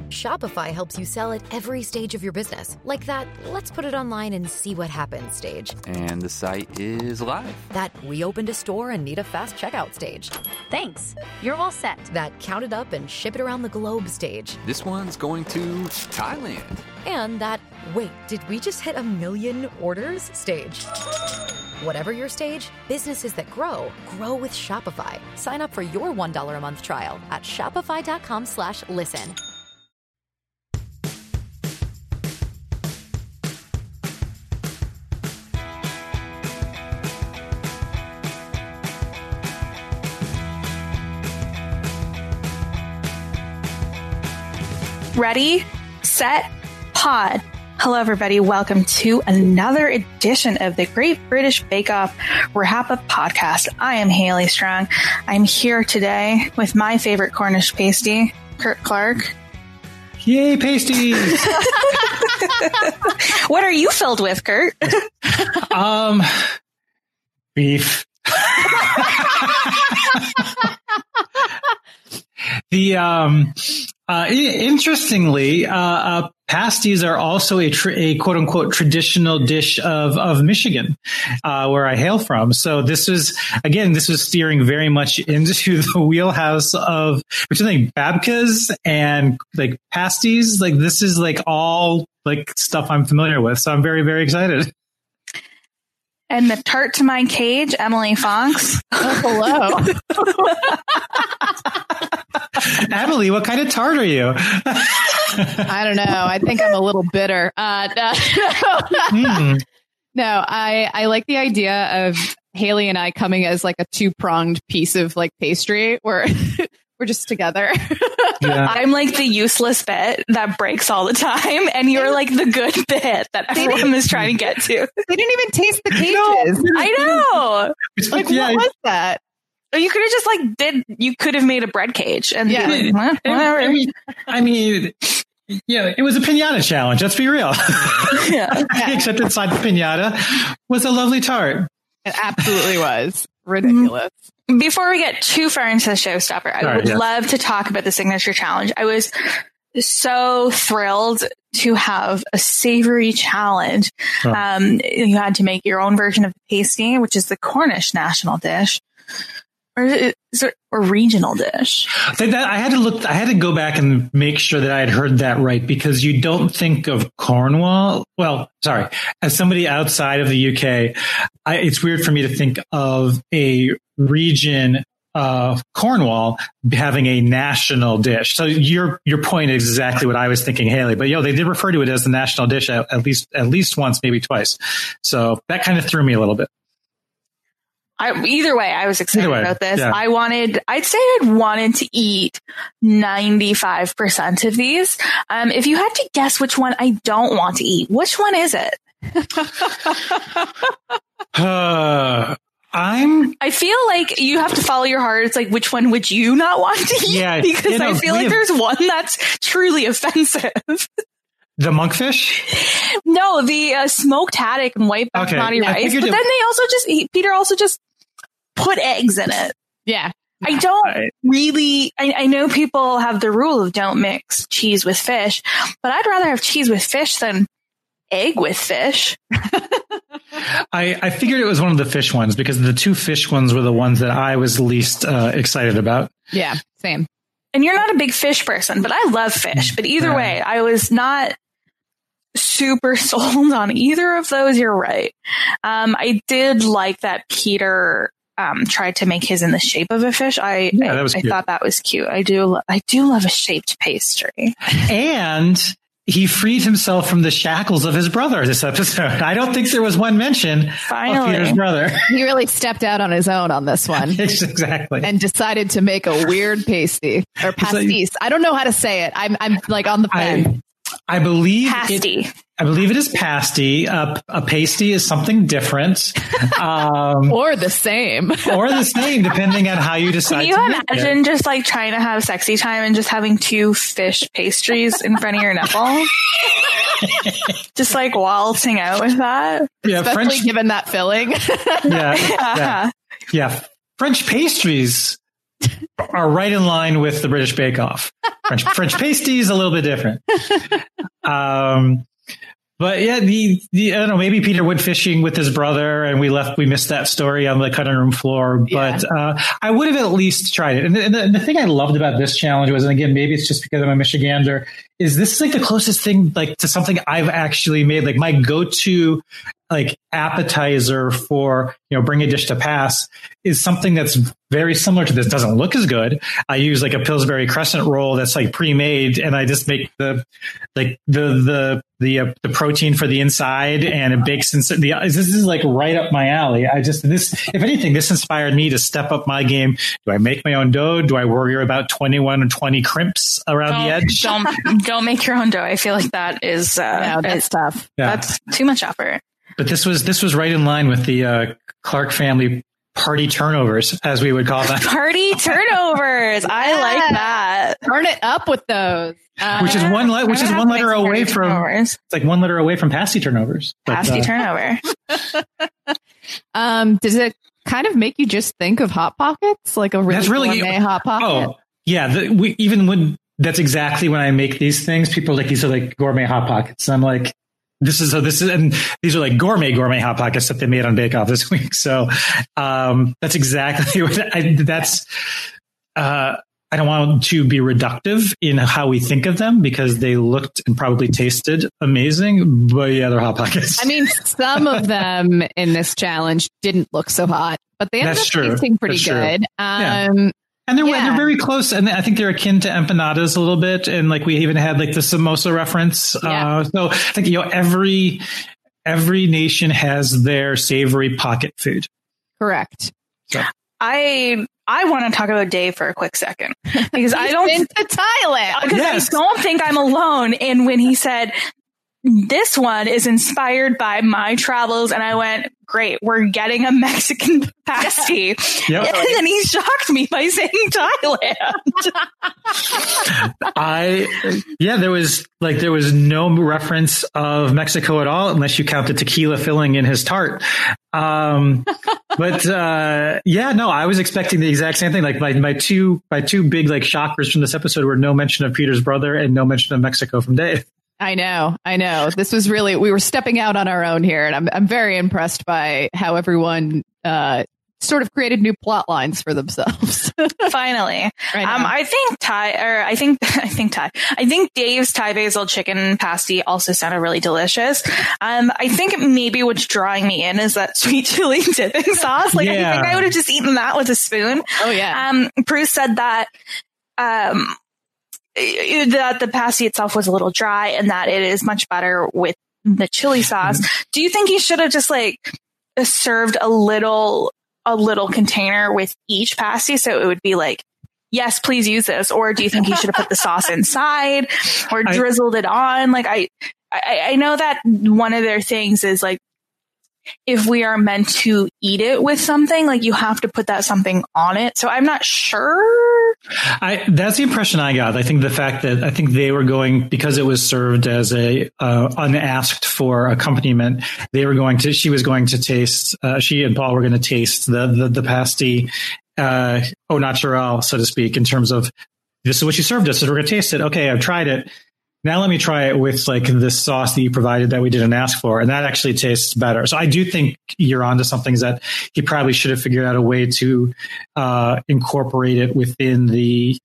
Shopify helps you sell at every stage of your business. Like that, let's put it online and see what happens stage. And the site is live. That we opened a store and need a fast checkout stage. Thanks. You're all set. That count it up and ship it around the globe stage. This one's going to Thailand. And that, wait, did we just hit 1 million orders stage? Whatever your stage, businesses that grow with Shopify. Sign up for your $1 a month trial at shopify.com/listen. Ready, set, pod. Hello, everybody. Welcome to another edition of the Great British Bake Off Wrap-Up Podcast. I am Haley Strong. I'm here today with my favorite Cornish pasty, Kurt Clark. Yay, pasties! What are you filled with, Kurt? Beef. Interestingly, pasties are also a quote unquote traditional dish of Michigan, where I hail from. So this was steering very much into the wheelhouse of between babkas and like pasties. Like this is like all like stuff I'm familiar with. So I'm very, very excited. And the tart to my cage, Emily Fonks. Oh, hello. Emily, what kind of tart are you? I don't know. I think I'm a little bitter. No, I like the idea of Haley and I coming as like a two-pronged piece of like pastry where we're just together. Yeah. I'm like the useless bit that breaks all the time, and you're like the good bit that everyone is trying to get to. They didn't even taste the cages. No, I know. Like, what was that? You could have just you could have made a bread cage and whatever. I mean, yeah, it was a piñata challenge. Let's be real. Yeah. Except inside the piñata was a lovely tart. It absolutely was ridiculous. Before we get too far into the showstopper, I would love to talk about the signature challenge. I was so thrilled to have a savory challenge. Oh. You had to make your own version of the pasty, which is the Cornish national dish. Or is it a regional dish? I had to go back and make sure that I had heard that right, because you don't think of Cornwall. Well, sorry, as somebody outside of the UK, it's weird for me to think of a region of Cornwall having a national dish. So your point is exactly what I was thinking, Haley. But they did refer to it as the national dish at least once, maybe twice. So that kind of threw me a little bit. Either way, I was excited about this. Yeah. I'd say I'd wanted to eat 95% of these. If you had to guess which one I don't want to eat, which one is it? I feel like you have to follow your heart. It's like, which one would you not want to eat? Yeah, because I feel like there's one that's truly offensive. The monkfish? No, the smoked haddock and white basmati rice. But then they also Peter also just put eggs in it. Yeah. I don't really, I know people have the rule of don't mix cheese with fish, but I'd rather have cheese with fish than egg with fish. I figured it was one of the fish ones because the two fish ones were the ones that I was least excited about. Yeah, same. And you're not a big fish person, but I love fish. But either way, I was not super sold on either of those. You're right. I did like that Peter tried to make his in the shape of a fish. I thought that was cute. I do love a shaped pastry. And he freed himself from the shackles of his brother this episode. I don't think there was one mention of Peter's brother. He really stepped out on his own on this one. Exactly. And decided to make a weird pasty or pastis. I don't know how to say it. I'm like on the fence. I believe pasty. I believe it is pasty. A pasty is something different. Or the same. Depending on how you decide. Can you imagine just like trying to have sexy time and just having two fish pastries in front of your nipple? Just like waltzing out with that? Yeah, especially given that filling. Yeah. French pastries are right in line with the British Bake Off. French pasty is a little bit different. But yeah, I don't know, maybe Peter went fishing with his brother and we missed that story on the cutting room floor. But I would have at least tried it. And the thing I loved about this challenge was, and again, maybe it's just because I'm a Michigander, is this is like the closest thing like to something I've actually made. Like my go-to like appetizer for, bring a dish to pass is something that's very similar to this. Doesn't look as good. I use like a Pillsbury crescent roll that's like pre-made, and I just make the protein for the inside, and it bakes inside. This is like right up my alley. If anything, this inspired me to step up my game. Do I make my own dough? Do I worry about 21 or 20 crimps around the edge? Don't make your own dough. I feel like that is that's tough. Yeah. That's too much effort. But this was right in line with the Clark family party turnovers, as we would call them. Party turnovers. I like that. Turn it up with those. Which is one letter away from turnovers. It's like one letter away from pasty turnovers. Pasty turnover. Does it kind of make you just think of Hot Pockets, like a really gourmet Hot Pocket? Oh yeah, that's exactly when I make these things. People are like, these are like gourmet Hot Pockets. And I'm like, and these are like gourmet Hot Pockets that they made on Bake Off this week. So that's exactly what I don't want to be reductive in how we think of them, because they looked and probably tasted amazing, but yeah, they're Hot Pockets. I mean, some of them in this challenge didn't look so hot, but they ended up tasting pretty good. And they're very close, and I think they're akin to empanadas a little bit, and like we even had like the samosa reference. Yeah. So I think every nation has their savory pocket food. Correct. So. I want to talk about Dave for a quick second, because I don't been to Thailand. Because I don't think I'm alone in when he said this one is inspired by my travels, and I went, great, we're getting a Mexican pasty. Yep. And then he shocked me by saying Thailand. There was no reference of Mexico at all, unless you count the tequila filling in his tart. I was expecting the exact same thing. Like my two big like shockers from this episode were no mention of Peter's brother and no mention of Mexico from Dave. I know. This was we were stepping out on our own here, and I'm very impressed by how everyone sort of created new plot lines for themselves. Finally. I think Dave's Thai basil chicken pasty also sounded really delicious. I think maybe what's drawing me in is that sweet chili dipping sauce. I think I would have just eaten that with a spoon. Oh yeah. Bruce said that that the pasty itself was a little dry and that it is much better with the chili sauce. Do you think he should have just served a little container with each pasty, so it would be like, yes, please use this? Or do you think he should have put the sauce inside or drizzled it on? I know that one of their things is if we are meant to eat it with something, you have to put that something on it. So I'm not sure. That's the impression I got. I think the fact that they were going, because it was served as a unasked for accompaniment, she was going to taste, she and Paul were going to taste the pasty au naturel, so to speak, in terms of, this is what you served us, so we're going to taste it. Okay, I've tried it. Now let me try it with this sauce that you provided that we didn't ask for. And that actually tastes better. So I do think you're onto something, that he probably should have figured out a way to incorporate it within the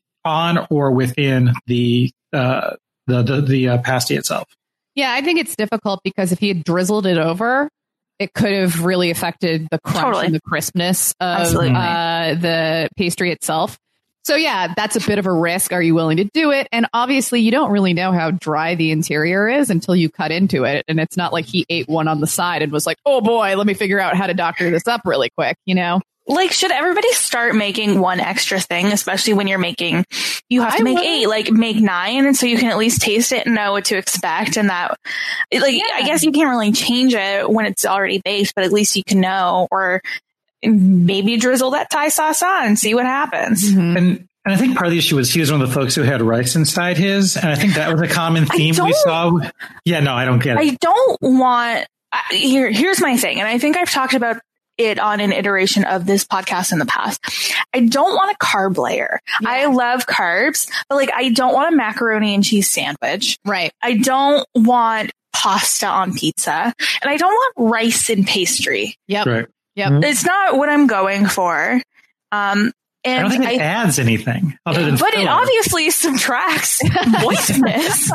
pasty itself. Yeah, I think it's difficult because if he had drizzled it over, it could have really affected the crunch and the crispness of the pastry itself. So yeah, that's a bit of a risk. Are you willing to do it? And obviously you don't really know how dry the interior is until you cut into it. And it's not like he ate one on the side and was like, oh boy, let me figure out how to doctor this up really quick, should everybody start making one extra thing, especially when you have to make 8, make 9. And so you can at least taste it and know what to expect. And that, I guess you can't really change it when it's already baked, but at least you can know, or maybe drizzle that Thai sauce on and see what happens. Mm-hmm. And I think part of the issue was he was one of the folks who had rice inside his. And I think that was a common theme we saw. Yeah, no, I don't get it. I don't want... Here's my thing. And I think I've talked about it on an iteration of this podcast in the past. I don't want a carb layer. Yeah. I love carbs, but like, I don't want a macaroni and cheese sandwich. Right. I don't want pasta on pizza, and I don't want rice in pastry. Yep. Right. Yep. It's not what I'm going for. And I don't think it adds anything other than but filler. It obviously subtracts moistness.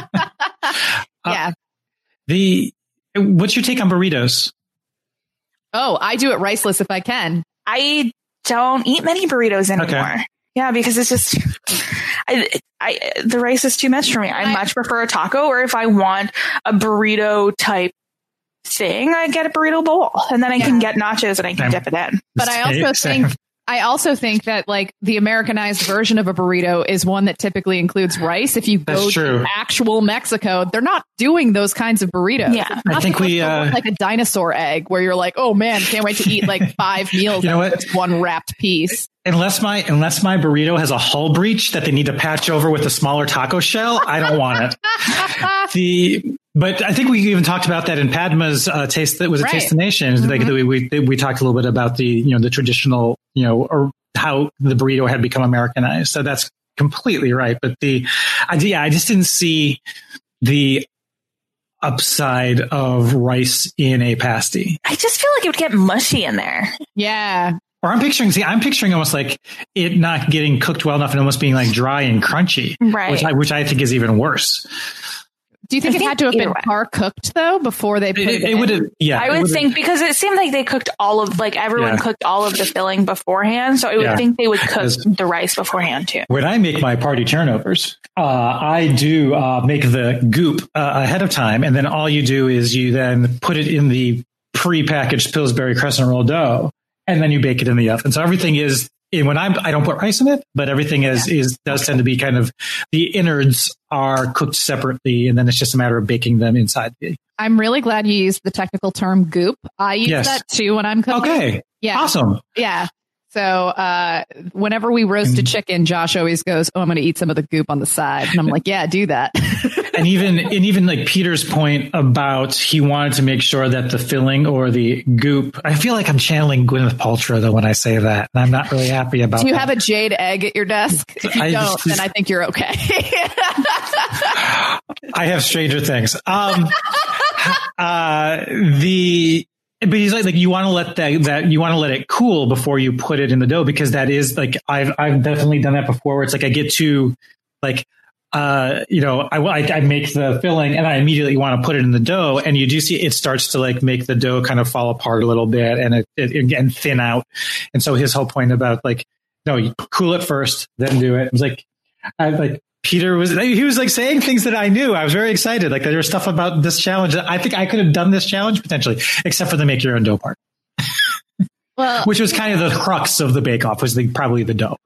Yeah. What's your take on burritos? Oh, I do it riceless if I can. I don't eat many burritos anymore. Okay. Yeah, because it's just the rice is too much for me. I much prefer a taco, or if I want a burrito type thing, I get a burrito bowl, and then I can get nachos and I can dip it in. But I also think that like the Americanized version of a burrito is one that typically includes rice. If you go to actual Mexico, they're not doing those kinds of burritos. Yeah, I think we like a dinosaur egg where you're like, oh man, can't wait to eat like 5 meals. You know what? One wrapped piece. Unless my burrito has a hull breach that they need to patch over with a smaller taco shell, I don't want it. But I think we even talked about that in Padma's Taste. That was a Taste the Nation. Mm-hmm. Like we talked a little bit about the traditional, or how the burrito had become Americanized. So that's completely right. But I just didn't see the upside of rice in a pasty. I just feel like it would get mushy in there. Yeah. Or I'm picturing almost like it not getting cooked well enough and almost being like dry and crunchy, right? Which I think is even worse. Do you think it had to have been par cooked though before they put it in? It would have, yeah. I would think, because it seemed like they cooked everyone cooked all of the filling beforehand. So I would think they would cook the rice beforehand too. When I make my party turnovers, I do make the goop ahead of time. And then all you do is you then put it in the pre-packaged Pillsbury crescent roll dough, and then you bake it in the oven. So everything is, when I don't put rice in it, but everything does tend to be kind of, the innards are cooked separately, and then it's just a matter of baking them inside. I'm really glad you used the technical term goop. I use that too when I'm cooking. Okay. Yeah. Awesome. Yeah. So whenever we roast a chicken, Josh always goes, "Oh, I'm going to eat some of the goop on the side," and I'm like, "Yeah, do that." And even like Peter's point about he wanted to make sure that the filling or the goop, I feel like I'm channeling Gwyneth Paltrow though when I say that, and I'm not really happy about that. Do you have a jade egg at your desk? If you don't, then I think you're okay. I have stranger things. But he's like you want to let that you want to let it cool before you put it in the dough, because that is like I've definitely done that before, where it's like I get to like I make the filling and I immediately want to put it in the dough, and you do see it starts to like make the dough kind of fall apart a little bit and it thin out. And so his whole point about like, no, you cool it first, then do it. It was like Peter was like saying things that I knew. I was very excited. Like there was stuff about this challenge that I think I could have done this challenge potentially, except for the make your own dough part. Well, which was kind of the crux of the Bake Off, was probably the dough.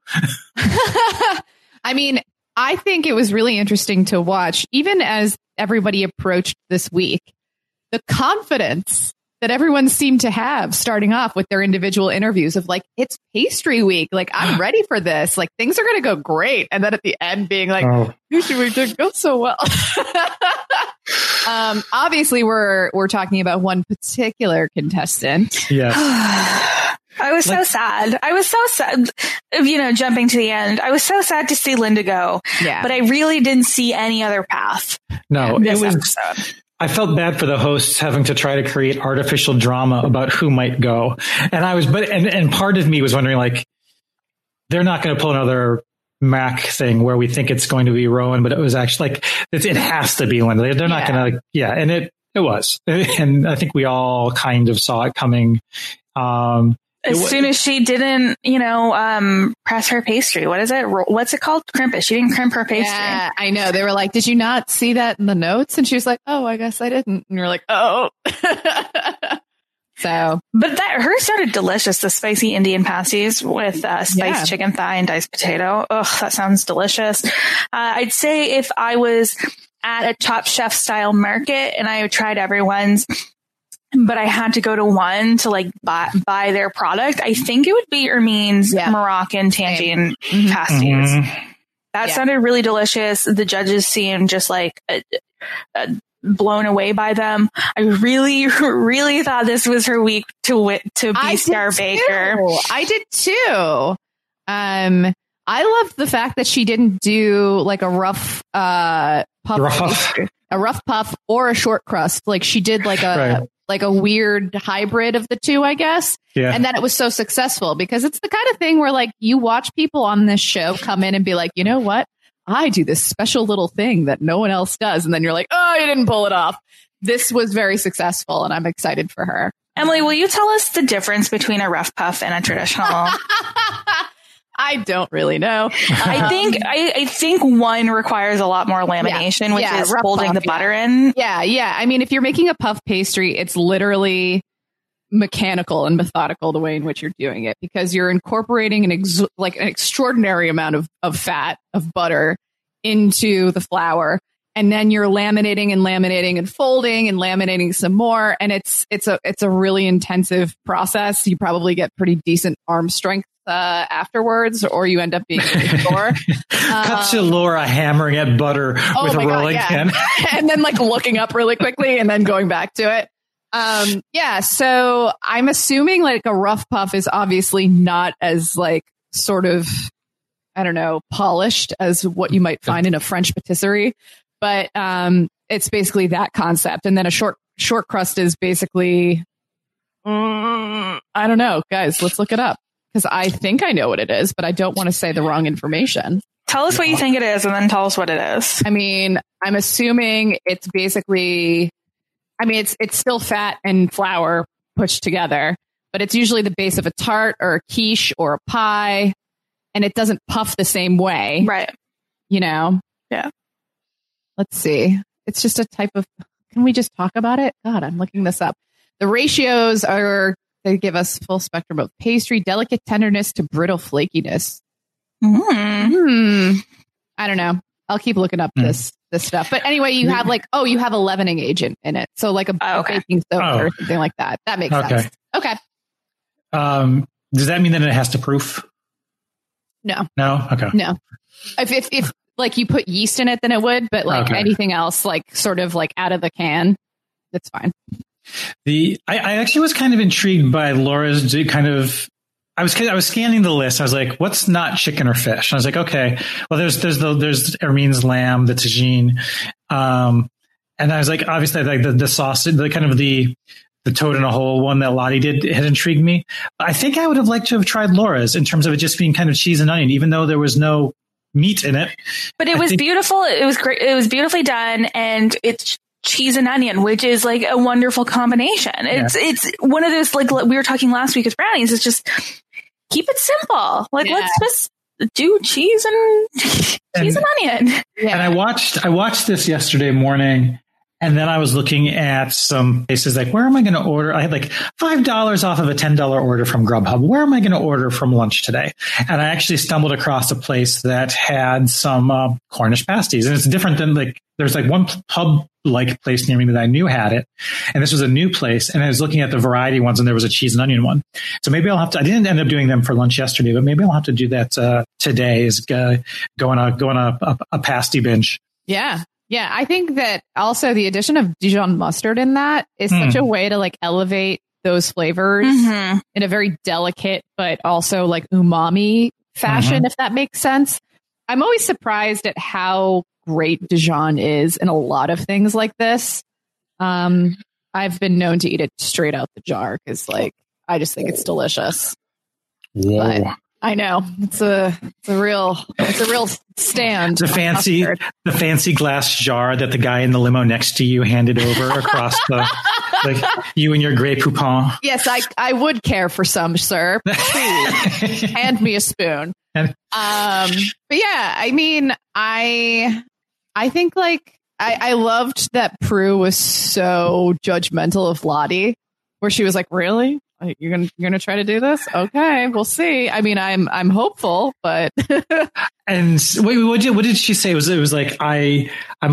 I mean, I think it was really interesting to watch, even as everybody approached this week, the confidence that everyone seemed to have starting off with their individual interviews of like, it's pastry week. Like, I'm ready for this. Like, things are going to go great. And then at the end being like, pastry week didn't go so well. Obviously, we're talking about one particular contestant. Yes. I was so sad. I was so sad, jumping to the end. I was so sad to see Linda go. Yeah. But I really didn't see any other path. No, it was episode. I felt bad for the hosts having to try to create artificial drama about who might go. And and part of me was wondering, like, they're not going to pull another Mac thing where we think it's going to be Rowan, but it was actually like, it has to be Linda. They're not going to, and it was. And I think we all kind of saw it coming. As soon as she didn't, press her pastry. What is it? What's it called? Crimp it. She didn't crimp her pastry. Yeah, I know. They were like, did you not see that in the notes? And she was like, oh, I guess I didn't. And you're like, oh. But hers sounded delicious. The spicy Indian pasties with spiced chicken thigh and diced potato. Ugh, that sounds delicious. I'd say if I was at a Top Chef style market and I tried everyone's, but I had to go to one to like buy their product, I think it would be Ermine's Moroccan tangine pasties. Mm-hmm. That sounded really delicious. The judges seemed just like blown away by them. I really, really thought this was her week to be Star Baker. I did too. I loved the fact that she didn't do like a rough puff, a rough puff or a short crust. Like she did like a like a weird hybrid of the two, I guess. Yeah. And that it was so successful because it's the kind of thing where like you watch people on this show come in and be like, you know what? I do this special little thing that no one else does. And then you're like, oh, you didn't pull it off. This was very successful and I'm excited for her. Emily, will you tell us the difference between a rough puff and a traditional? I don't really know. I think one requires a lot more lamination, which is folding the butter in. Yeah. I mean, if you're making a puff pastry, it's literally mechanical and methodical the way in which you're doing it because you're incorporating an extraordinary amount of fat, of butter into the flour. And then you're laminating and folding and laminating some more. And it's a really intensive process. You probably get pretty decent arm strength afterwards, or you end up being really sore. Cut to Laura hammering at butter with a rolling pin. And then like looking up really quickly and then going back to it. So I'm assuming like a rough puff is obviously not as like sort of, I don't know, polished as what you might find in a French patisserie. But it's basically that concept. And then a short crust is basically, I don't know, guys, let's look it up because I think I know what it is, but I don't want to say the wrong information. Tell us what you think it is and then tell us what it is. I mean, I'm assuming it's basically, it's still fat and flour pushed together, but it's usually the base of a tart or a quiche or a pie, and it doesn't puff the same way. Right. You know? Yeah. Let's see. It's just a type of, can we just talk about it? God, I'm looking this up. The ratios they give us full spectrum of pastry, delicate tenderness to brittle flakiness. I don't know. I'll keep looking up this stuff. But anyway, you have you have a leavening agent in it. So like a baking soda or something like that. That makes sense. Okay. Does that mean that it has to proof? No. No? Okay. No. If like you put yeast in it, then it would, but like anything else, like sort of like out of the can, that's fine. I actually was kind of intrigued by Laura's kind of. I was scanning the list. I was like, "What's not chicken or fish?" And I was like, "Okay, well, there's Hermine's lamb, the tagine, and I was like, obviously, like the sausage, the kind of the toad in a hole one that Lottie did had intrigued me. I think I would have liked to have tried Laura's in terms of it just being kind of cheese and onion, even though there was no meat in it. But it was beautiful. It was great. It was beautifully done, and it's cheese and onion, which is like a wonderful combination. It's one of those, like we were talking last week with brownies. It's just keep it simple. Like let's just do cheese and onion. Yeah. And I watched this yesterday morning, and then I was looking at some places like, where am I going to order? I had like $5 off of a $10 order from Grubhub. Where am I going to order from lunch today? And I actually stumbled across a place that had some Cornish pasties, and it's different than like there's like one pub like place near me that I knew had it. And this was a new place. And I was looking at the variety ones, and there was a cheese and onion one. So maybe I'll have to, I didn't end up doing them for lunch yesterday, but maybe I'll have to do that today, is go on a pasty binge. Yeah. Yeah. I think that also the addition of Dijon mustard in that is such a way to like elevate those flavors in a very delicate, but also like umami fashion, if that makes sense. I'm always surprised at how great Dijon is in a lot of things like this. I've been known to eat it straight out the jar because, like, I just think it's delicious. Whoa! But I know it's a real stand. The fancy glass jar that the guy in the limo next to you handed over across the, like you and your Grey Poupon. Yes, I would care for some, sir. Please hand me a spoon. But yeah, I mean, I think like I loved that Prue was so judgmental of Lottie, where she was like, "Really? You're gonna try to do this? Okay, we'll see." I mean, I'm hopeful, but and wait, what did she say? It was like I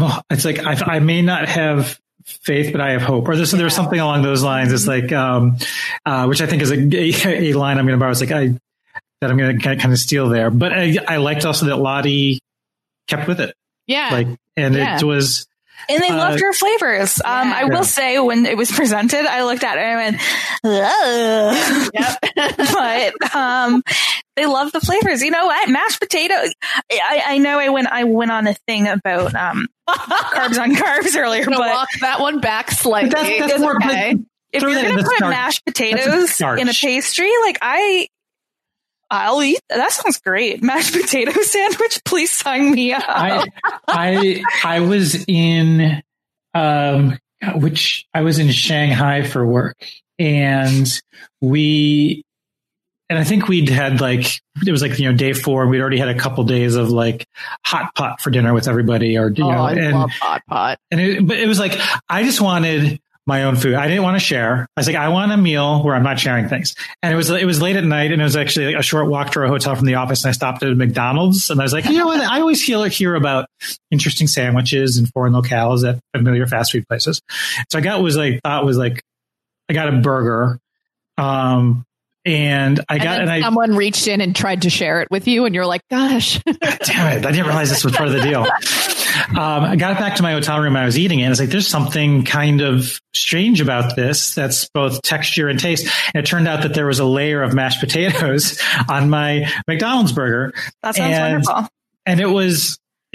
may not have faith, but I have hope, or there was something along those lines. It's like which I think is a line I'm going to borrow. It's like that I'm going to kind of steal there, but I liked also that Lottie kept with it. Yeah. Like, and it was, And they loved her flavors. I will say, when it was presented, I looked at it and I went, yep. But they love the flavors. You know what? Mashed potatoes. I know I went on a thing about carbs on carbs earlier, but walk that one back slightly. That's more okay. If you're going to put mashed potatoes in a pastry, like I'll eat. That sounds great. Mashed potato sandwich. Please sign me up. I was in, I was in Shanghai for work, and I think we'd had it was day 4. We'd already had a couple days of hot pot for dinner with everybody, I love hot pot. But it was I just wanted my own food. I didn't want to share. I was I want a meal where I'm not sharing things. And it was late at night, and it was actually a short walk to our hotel from the office. And I stopped at a McDonald's, and I was what? I always hear about interesting sandwiches and foreign locales at familiar fast food places. So I got I got a burger. And someone reached in and tried to share it with you, and you're like, gosh, damn it. I didn't realize this was part of the deal. I got back to my hotel room. I was eating it. And it's there's something kind of strange about this. That's both texture and taste. And it turned out that there was a layer of mashed potatoes on my McDonald's burger. That sounds wonderful. And it was,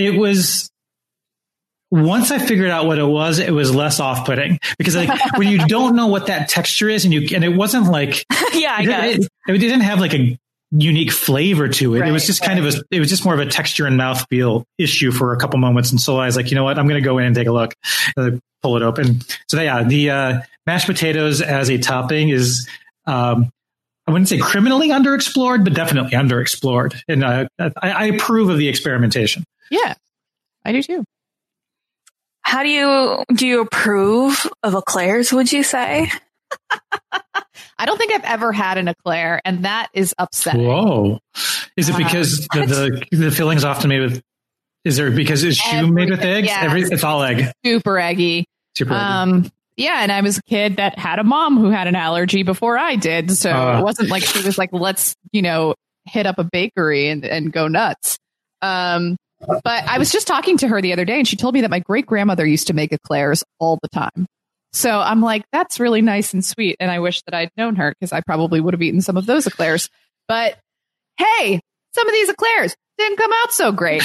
once I figured out what it was less off-putting, because when you don't know what that texture is, and it wasn't it didn't have a unique flavor to it. Right, it was just it was just more of a texture and mouthfeel issue for a couple moments. And so I was you know what, I'm going to go in and take a look, pull it open. So the mashed potatoes as a topping is, I wouldn't say criminally underexplored, but definitely underexplored. And I approve of the experimentation. Yeah, I do too. How do you approve of eclairs, would you say? I don't think I've ever had an eclair, and that is upsetting. Whoa. Is it because the filling is often made with, is choux made with eggs? Yes. It's all egg. Super eggy. Yeah, and I was a kid that had a mom who had an allergy before I did, so it wasn't like she was let's, hit up a bakery and go nuts. But I was just talking to her the other day, and she told me that my great-grandmother used to make eclairs all the time. So I'm like, that's really nice and sweet. And I wish that I'd known her, because I probably would have eaten some of those eclairs. But hey, some of these eclairs didn't come out so great.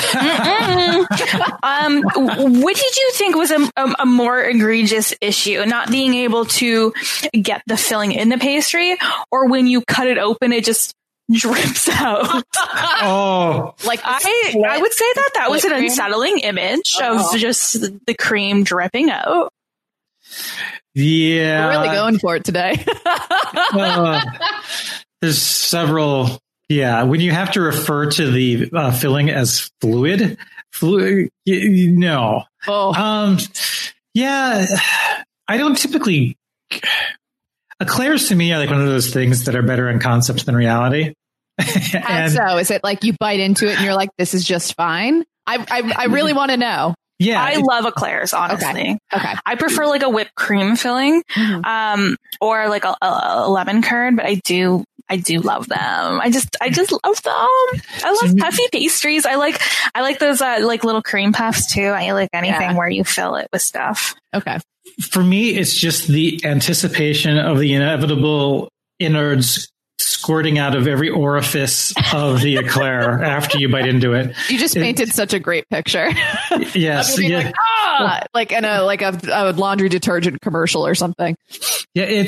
What did you think was a more egregious issue? Not being able to get the filling in the pastry, or when you cut it open, it just drips out? Oh, I would say that was an unsettling image of just the cream dripping out. Yeah, we're really going for it today. There's several. Yeah, when you have to refer to the filling as fluid, no. Oh. Yeah, I don't typically. Eclairs to me are one of those things that are better in concept than reality. So is it you bite into it and you're like, this is just fine? I really want to know. Yeah, I love eclairs, honestly. Okay. I prefer a whipped cream filling, or a lemon curd, but I do love them. I just love them. I love puffy pastries. I like those little cream puffs too. I like anything where you fill it with stuff. Okay. For me, it's just the anticipation of the inevitable innards squirting out of every orifice of the eclair after you bite into it. You just painted such a great picture. Yes. Like in a laundry detergent commercial or something. Yeah,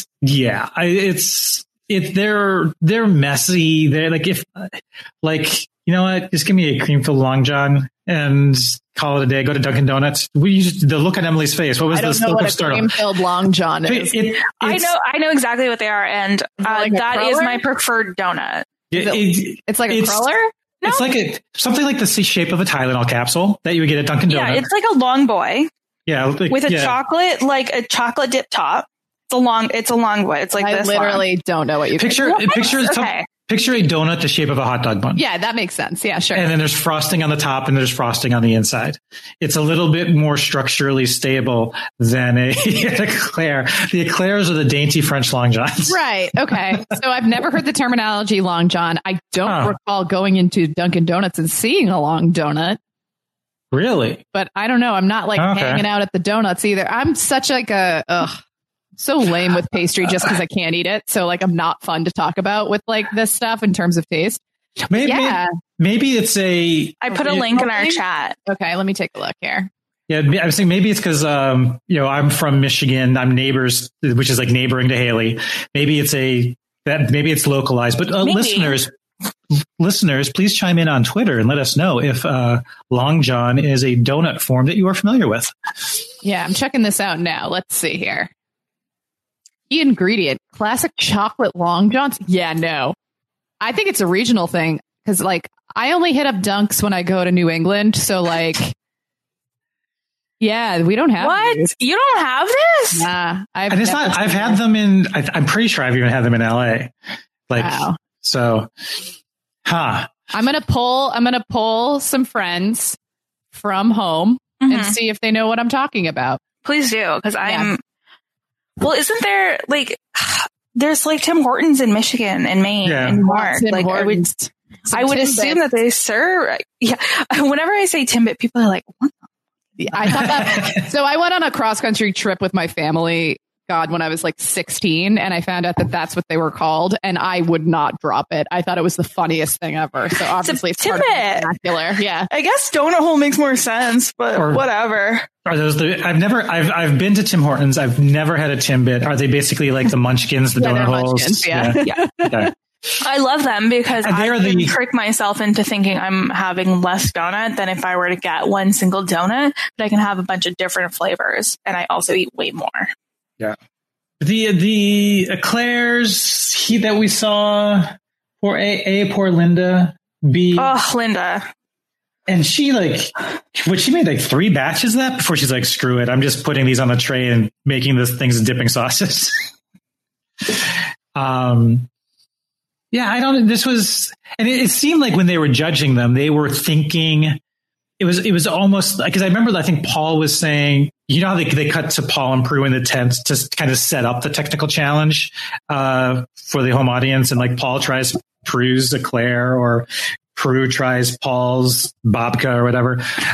they're messy. They're you know what? Just give me a cream filled Long John and call it a day. Go to Dunkin' Donuts. The look on Emily's face. What was the look of startup? Cream filled Long John is. I know exactly what they are, and that is my preferred donut. It's like a cruller. No? It's something like the shape of a Tylenol capsule that you would get at Dunkin' Donuts. Yeah, it's like a long boy. Yeah, with a chocolate, a chocolate dip top. It's a long boy. It's I literally don't know what you picture. Picture a donut the shape of a hot dog bun. Yeah, that makes sense. Yeah, sure. And then there's frosting on the top and there's frosting on the inside. It's a little bit more structurally stable than an eclair. The eclairs are the dainty French Long Johns. Right. Okay. So I've never heard the terminology Long John. I don't recall going into Dunkin' Donuts and seeing a long donut. Really? But I don't know. I'm not like hanging out at the donuts either. I'm such like so lame with pastry just because I can't eat it. So like I'm not fun to talk about with like this stuff in terms of taste. Maybe it's I put a link in our chat. Okay, let me take a look here. Yeah, I was thinking maybe it's because I'm from Michigan. I'm neighbors, which is like neighboring to Haley. Maybe it's localized. But listeners, please chime in on Twitter and let us know if Long John is a donut form that you are familiar with. Yeah, I'm checking this out now. Let's see here. Key ingredient: classic chocolate Long Johns. Yeah, no, I think it's a regional thing because like I only hit up Dunks when I go to New England. So like. Yeah, we don't have what? These. You don't have this? Nah, I've had them in. I'm pretty sure I've even had them in LA. Like, wow. So, I'm gonna pull some friends from home and see if they know what I'm talking about. Please do, because Well, isn't there like there's like Tim Hortons in Michigan and Maine and New York? Like I would assume that they serve. Yeah, whenever I say Timbit, people are like, what? Yeah, I thought that. So I went on a cross country trip with my family, when I was like 16, and I found out that that's what they were called, and I would not drop it. I thought it was the funniest thing ever. So obviously it's part of the vernacular. Yeah. I guess donut hole makes more sense, but whatever. Are those I've been to Tim Hortons. I've never had a Timbit. Are they basically like the Munchkins, the donut holes? Munchkins, yeah. Okay. I love them because I can trick myself into thinking I'm having less donut than if I were to get one single donut, but I can have a bunch of different flavors, and I also eat way more. Yeah. The eclairs that we saw for poor Linda, B. Oh, Linda. And she she made like 3 batches of that before she's like, screw it. I'm just putting these on the tray and making these things dipping sauces. Yeah, this was, and it seemed like when they were judging them, they were thinking it was almost like, because I remember, I think Paul was saying, you know how they cut to Paul and Prue in the tent to kind of set up the technical challenge for the home audience. And like Paul tries Prue's eclair or Prue tries Paul's babka or whatever.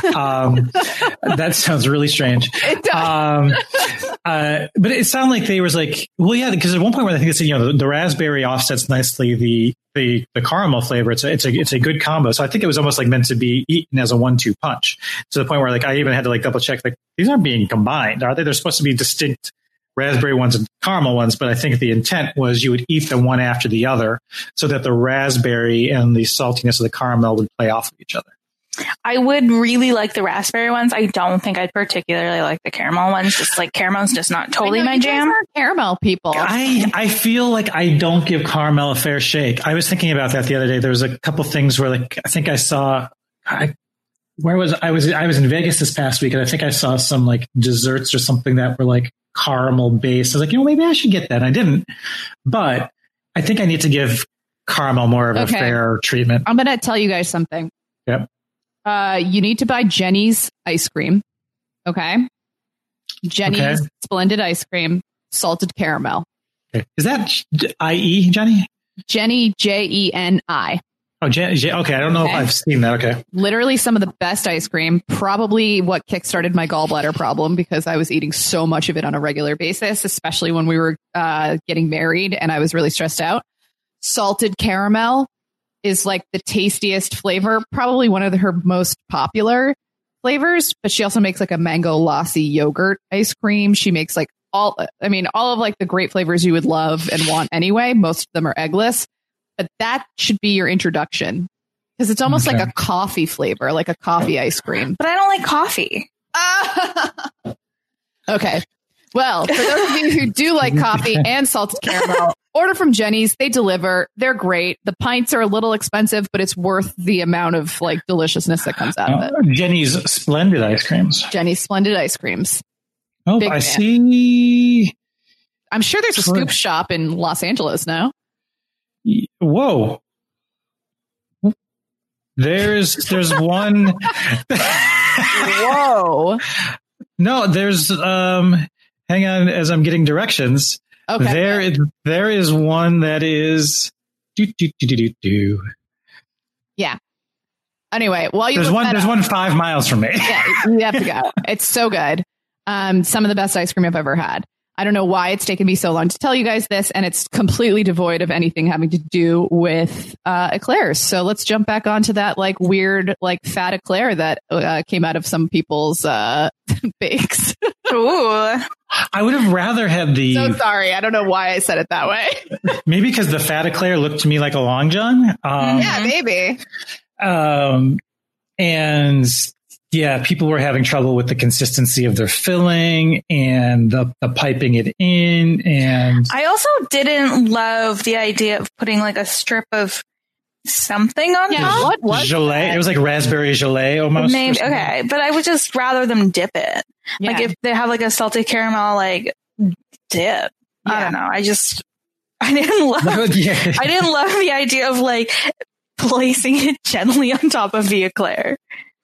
That sounds really strange. It does. But it sounded like they was like, well, yeah, because at one point where I think it's, the raspberry offsets nicely the caramel flavor. It's a good combo. So I think it was almost like meant to be eaten as a 1-2 punch, to the point where like I even had to like double check, like, these aren't being combined, are they? They're supposed to be distinct raspberry ones and caramel ones, but I think the intent was you would eat them one after the other so that the raspberry and the saltiness of the caramel would play off of each other. I would really like the raspberry ones. I don't think I'd particularly like the caramel ones. Just like caramel's just not totally my jam. Caramel people. I feel like I don't give caramel a fair shake. I was thinking about that the other day. There was a couple things where like I think I saw I was in Vegas this past week, and I think I saw some like desserts or something that were like caramel based. I was like, maybe I should get that. I didn't, but I think I need to give caramel more of a fair treatment. I'm going to tell you guys something. Yep. You need to buy Jenny's ice cream. Okay. Jenny's Splendid ice cream, salted caramel. Okay. Is that IE, Jenny? Jenny, Jeni. Oh, okay. I don't know if I've seen that. Okay. Literally some of the best ice cream. Probably what kickstarted my gallbladder problem, because I was eating so much of it on a regular basis, especially when we were getting married and I was really stressed out. Salted caramel is like the tastiest flavor, probably one of her most popular flavors, but she also makes like a mango lassi yogurt ice cream. She makes like all of like the great flavors you would love and want anyway. Most of them are eggless, but that should be your introduction, because it's almost like a coffee flavor, like a coffee ice cream. But I don't like coffee. Okay. Well, for those of you who do like coffee and salted caramel, order from Jenny's. They deliver. They're great. The pints are a little expensive, but it's worth the amount of like deliciousness that comes out of it. Jenny's Splendid ice creams. Jenny's Splendid ice creams. Oh, I see. I'm sure there's a scoop shop in Los Angeles now. Whoa. There's one. Whoa. No, there's hang on as I'm getting directions. Okay. There is one that is Yeah. Anyway, while there's one 5 miles from me. Yeah, you have to go. It's so good. Some of the best ice cream I've ever had. I don't know why it's taken me so long to tell you guys this, and it's completely devoid of anything having to do with eclairs. So let's jump back onto that like weird like fat eclair that came out of some people's bakes. Ooh. I would have rather had the. So sorry, I don't know why I said it that way. Maybe because the fat eclair looked to me like a Long John. Yeah, maybe. And yeah, people were having trouble with the consistency of their filling and the piping it in. And I also didn't love the idea of putting like a strip of something on top. What? Gelée. It was like raspberry gelée almost. Maybe, okay, but I would just rather them dip it. Yeah. Like if they have like a salted caramel like dip. Yeah. I don't know. I didn't love the idea of like placing it gently on top of the eclair.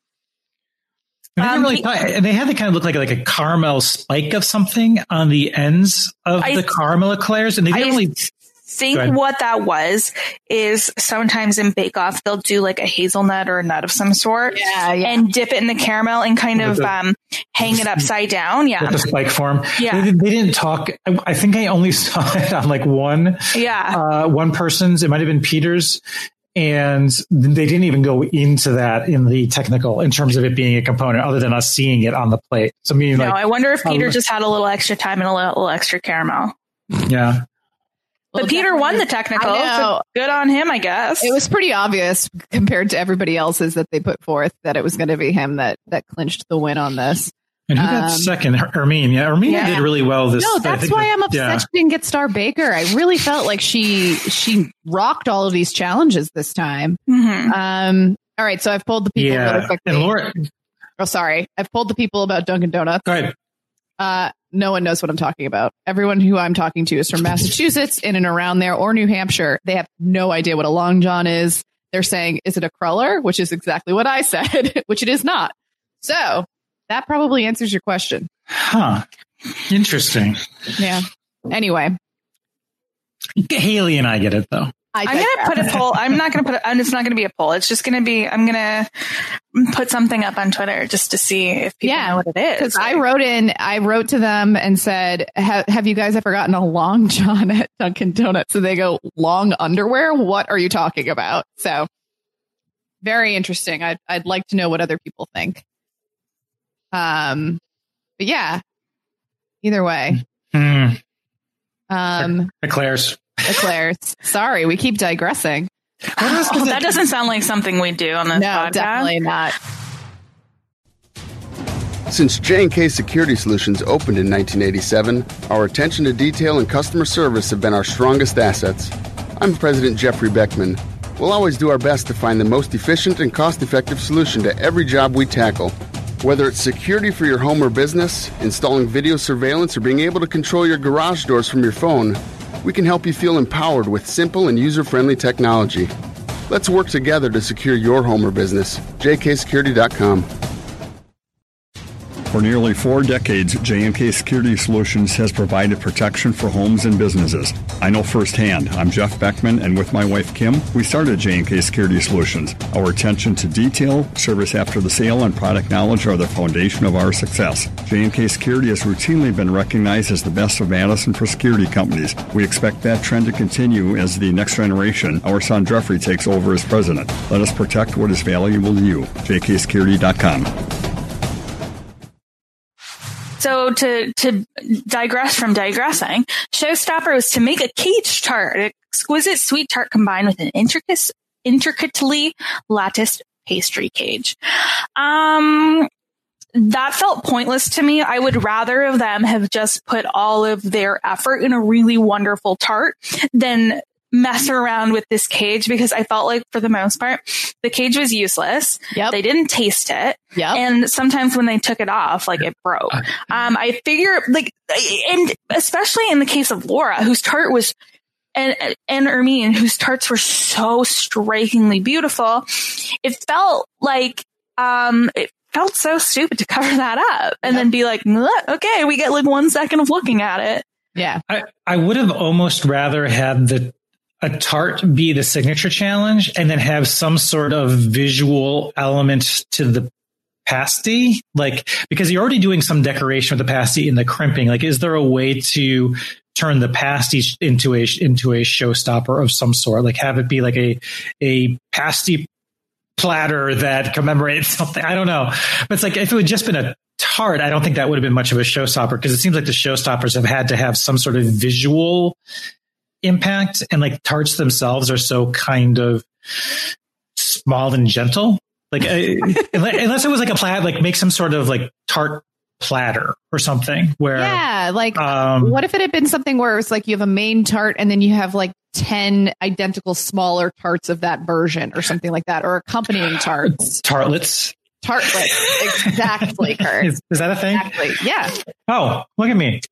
They had to kind of look like a caramel spike of something on the ends of the caramel eclairs, and they didn't really think what that was is sometimes in Bake Off they'll do like a hazelnut or a nut of some sort, and dip it in the caramel and kind of hang it upside down, with the spike form. Yeah, they didn't talk. I think I only saw it on like one person's. It might have been Peter's. And they didn't even go into that in the technical in terms of it being a component other than us seeing it on the plate. So I wonder if Peter just had a little extra time and a little extra caramel. Yeah. But Peter won the technical. So good on him, I guess. It was pretty obvious compared to everybody else's that they put forth that it was going to be him that clinched the win on this. And who got second? Hermine. Yeah, Hermine did really well this. No, that's why I'm upset she didn't get Star Baker. I really felt like she rocked all of these challenges this time. Mm-hmm. All right, so I've pulled the people really quickly. And Laura. Oh, sorry. I've pulled the people about Dunkin' Donuts. Go ahead. No one knows what I'm talking about. Everyone who I'm talking to is from Massachusetts, in and around there, or New Hampshire. They have no idea what a Long John is. They're saying, is it a cruller? Which is exactly what I said, which it is not. So that probably answers your question. Huh. Interesting. Yeah. Anyway. Haley and I get it, though. I'm going to put a poll. It's not going to be a poll. It's just going to be, I'm going to put something up on Twitter just to see if people know what it is. Because I wrote to them and said, have you guys ever gotten a Long John at Dunkin' Donuts? So they go, long underwear? What are you talking about? So very interesting. I'd like to know what other people think. But yeah, either way. Eclairs. Sorry, we keep digressing. That doesn't sound like something we do on this podcast. No, definitely not. Since J&K Security Solutions opened in 1987, our attention to detail and customer service have been our strongest assets. I'm President Jeffrey Beckman. We'll always do our best to find the most efficient and cost-effective solution to every job we tackle. Whether it's security for your home or business, installing video surveillance, or being able to control your garage doors from your phone, we can help you feel empowered with simple and user-friendly technology. Let's work together to secure your home or business. jksecurity.com. For nearly 4 decades, J&K Security Solutions has provided protection for homes and businesses. I know firsthand. I'm Jeff Beckman, and with my wife, Kim, we started J&K Security Solutions. Our attention to detail, service after the sale, and product knowledge are the foundation of our success. J&K Security has routinely been recognized as the best of Madison for security companies. We expect that trend to continue as the next generation, our son Jeffrey, takes over as president. Let us protect what is valuable to you. jksecurity.com. So to digress from digressing, showstopper was to make a cage tart, an exquisite sweet tart combined with an intricately latticed pastry cage. That felt pointless to me. I would rather of them have just put all of their effort in a really wonderful tart than mess around with this cage, because I felt like for the most part, the cage was useless. Yep. They didn't taste it. Yep. And sometimes when they took it off, like it broke. I figure like, and especially in the case of Laura, whose tart was, and Hermine, whose tarts were so strikingly beautiful, it felt like, it felt so stupid to cover that up and then be like, okay, we get like 1 second of looking at it. Yeah. I would have almost rather had the a tart be the signature challenge and then have some sort of visual element to the pasty? Like, because you're already doing some decoration with the pasty in the crimping. Like, is there a way to turn the pasty into a showstopper of some sort? Like, have it be like a pasty platter that commemorates something? I don't know. But it's like, if it would just been a tart, I don't think that would have been much of a showstopper, because it seems like the showstoppers have had to have some sort of visual impact, and like tarts themselves are so kind of small and gentle. Like, unless it was like a plaid, like make some sort of like tart platter or something where, what if it had been something where it's like you have a main tart and then you have like 10 identical smaller tarts of that version or something like that, or accompanying tarts. Tartlets, exactly, Kurt. Is that a thing? Exactly. Yeah. Oh, look at me.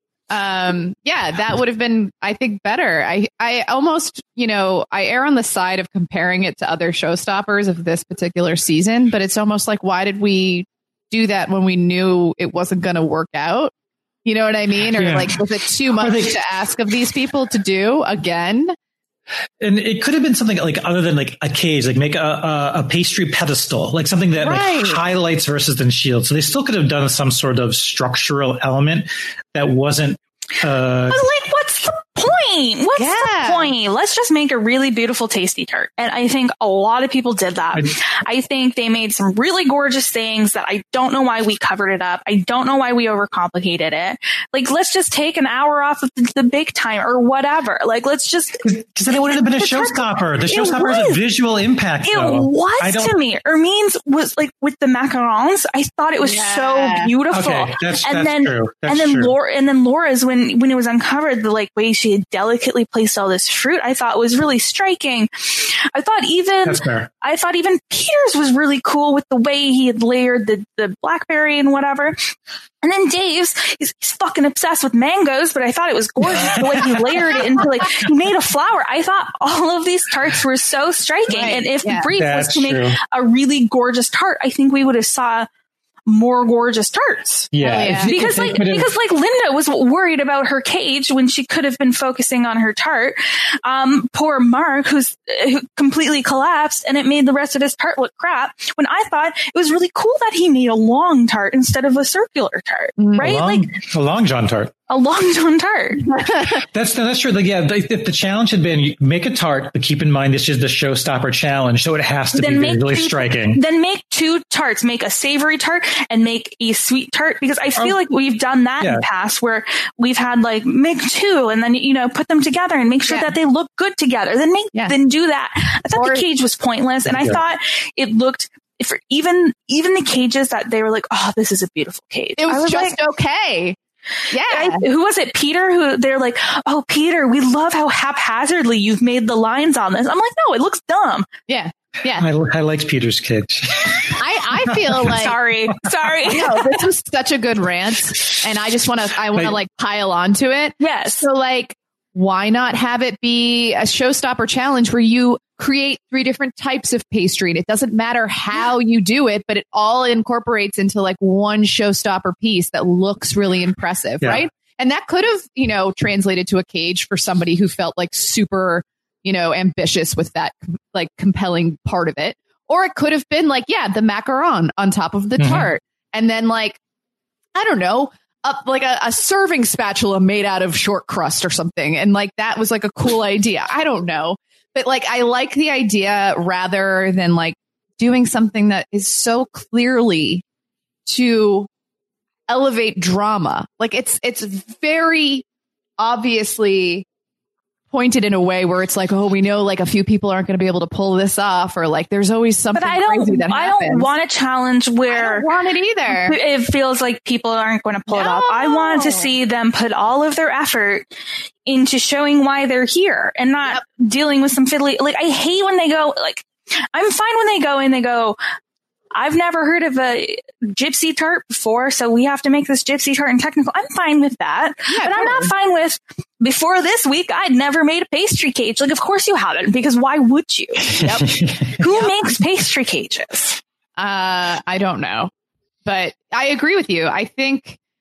That would have been, I think, better. I almost, I err on the side of comparing it to other showstoppers of this particular season, but it's almost like, why did we do that when we knew it wasn't going to work out? You know what I mean? Or like, was it too much to ask of these people to do again? And it could have been something like other than like a cage, like make a pastry pedestal, like something that like highlights versus then shields. So they still could have done some sort of structural element that wasn't. But like, what's the point? What's the point? Let's just make a really beautiful, tasty tart. And I think a lot of people did that. I think they made some really gorgeous things that I don't know why we covered it up. I don't know why we overcomplicated it. Like, let's just take an hour off of the big time or whatever. Like, let's just. Because then it would have been a showstopper. The showstopper is a visual impact. It was to me. Hermine's was like with the macarons. I thought it was so beautiful. Okay, that's true. And then Laura's, when it was uncovered, the like way she had delicately placed all this fruit, I thought was really striking. I thought even Peter's was really cool with the way he had layered the blackberry and whatever. And then Dave's, he's fucking obsessed with mangoes, but I thought it was gorgeous the way he layered it into like, he made a flower. I thought all of these tarts were so striking. Right. And if the brief was to make a really gorgeous tart, I think we would have saw more gorgeous tarts. Because Linda was worried about her cage when she could have been focusing on her tart. Poor Mark, who completely collapsed, and it made the rest of his tart look crap, when I thought it was really cool that he made a long tart instead of a circular tart, right? A long John tart. A Long John tart. That's true. Like, if the challenge had been, you make a tart, but keep in mind this is the showstopper challenge, so it has to be really striking. Then make two tarts. Make a savory tart and make a sweet tart, because I feel like we've done that in the past, where we've had like make two and then put them together and make sure that they look good together. Then do that. I thought the cage was pointless, and I thought it looked. For even the cages that they were like, oh, this is a beautiful cage. It was just like, okay. Yeah. Who was it? Peter, who they're like, oh, Peter, we love how haphazardly you've made the lines on this. I'm like, no, it looks dumb. Yeah. Yeah. I liked Peter's cage. I feel like sorry. No, this was such a good rant, and I want to like pile onto it. Yes. So like, why not have it be a showstopper challenge where you create 3 different types of pastry, and it doesn't matter how you do it, but it all incorporates into like one showstopper piece that looks really impressive, right? And that could have, translated to a cage for somebody who felt like super, ambitious with that like compelling part of it. Or it could have been like, the macaron on top of the tart. And then like, I don't know, like a serving spatula made out of short crust or something. And like, that was like a cool idea. I don't know. But like, I like the idea rather than like doing something that is so clearly to elevate drama. Like it's very obviously pointed in a way where it's like, oh, we know like a few people aren't going to be able to pull this off, or like there's always something crazy that happens. I don't want a challenge where I don't want it either. It feels like people aren't going to pull it off. I want to see them put all of their effort into showing why they're here and not dealing with some fiddly. Like, I hate when they go, like, I'm fine when they go and they go, I've never heard of a gypsy tart before, so we have to make this gypsy tart and technical. I'm fine with that. Yeah, but I'm not fine with, before this week, I'd never made a pastry cage. Like, of course you haven't, because why would you? Who makes pastry cages? I don't know. But I agree with you. I think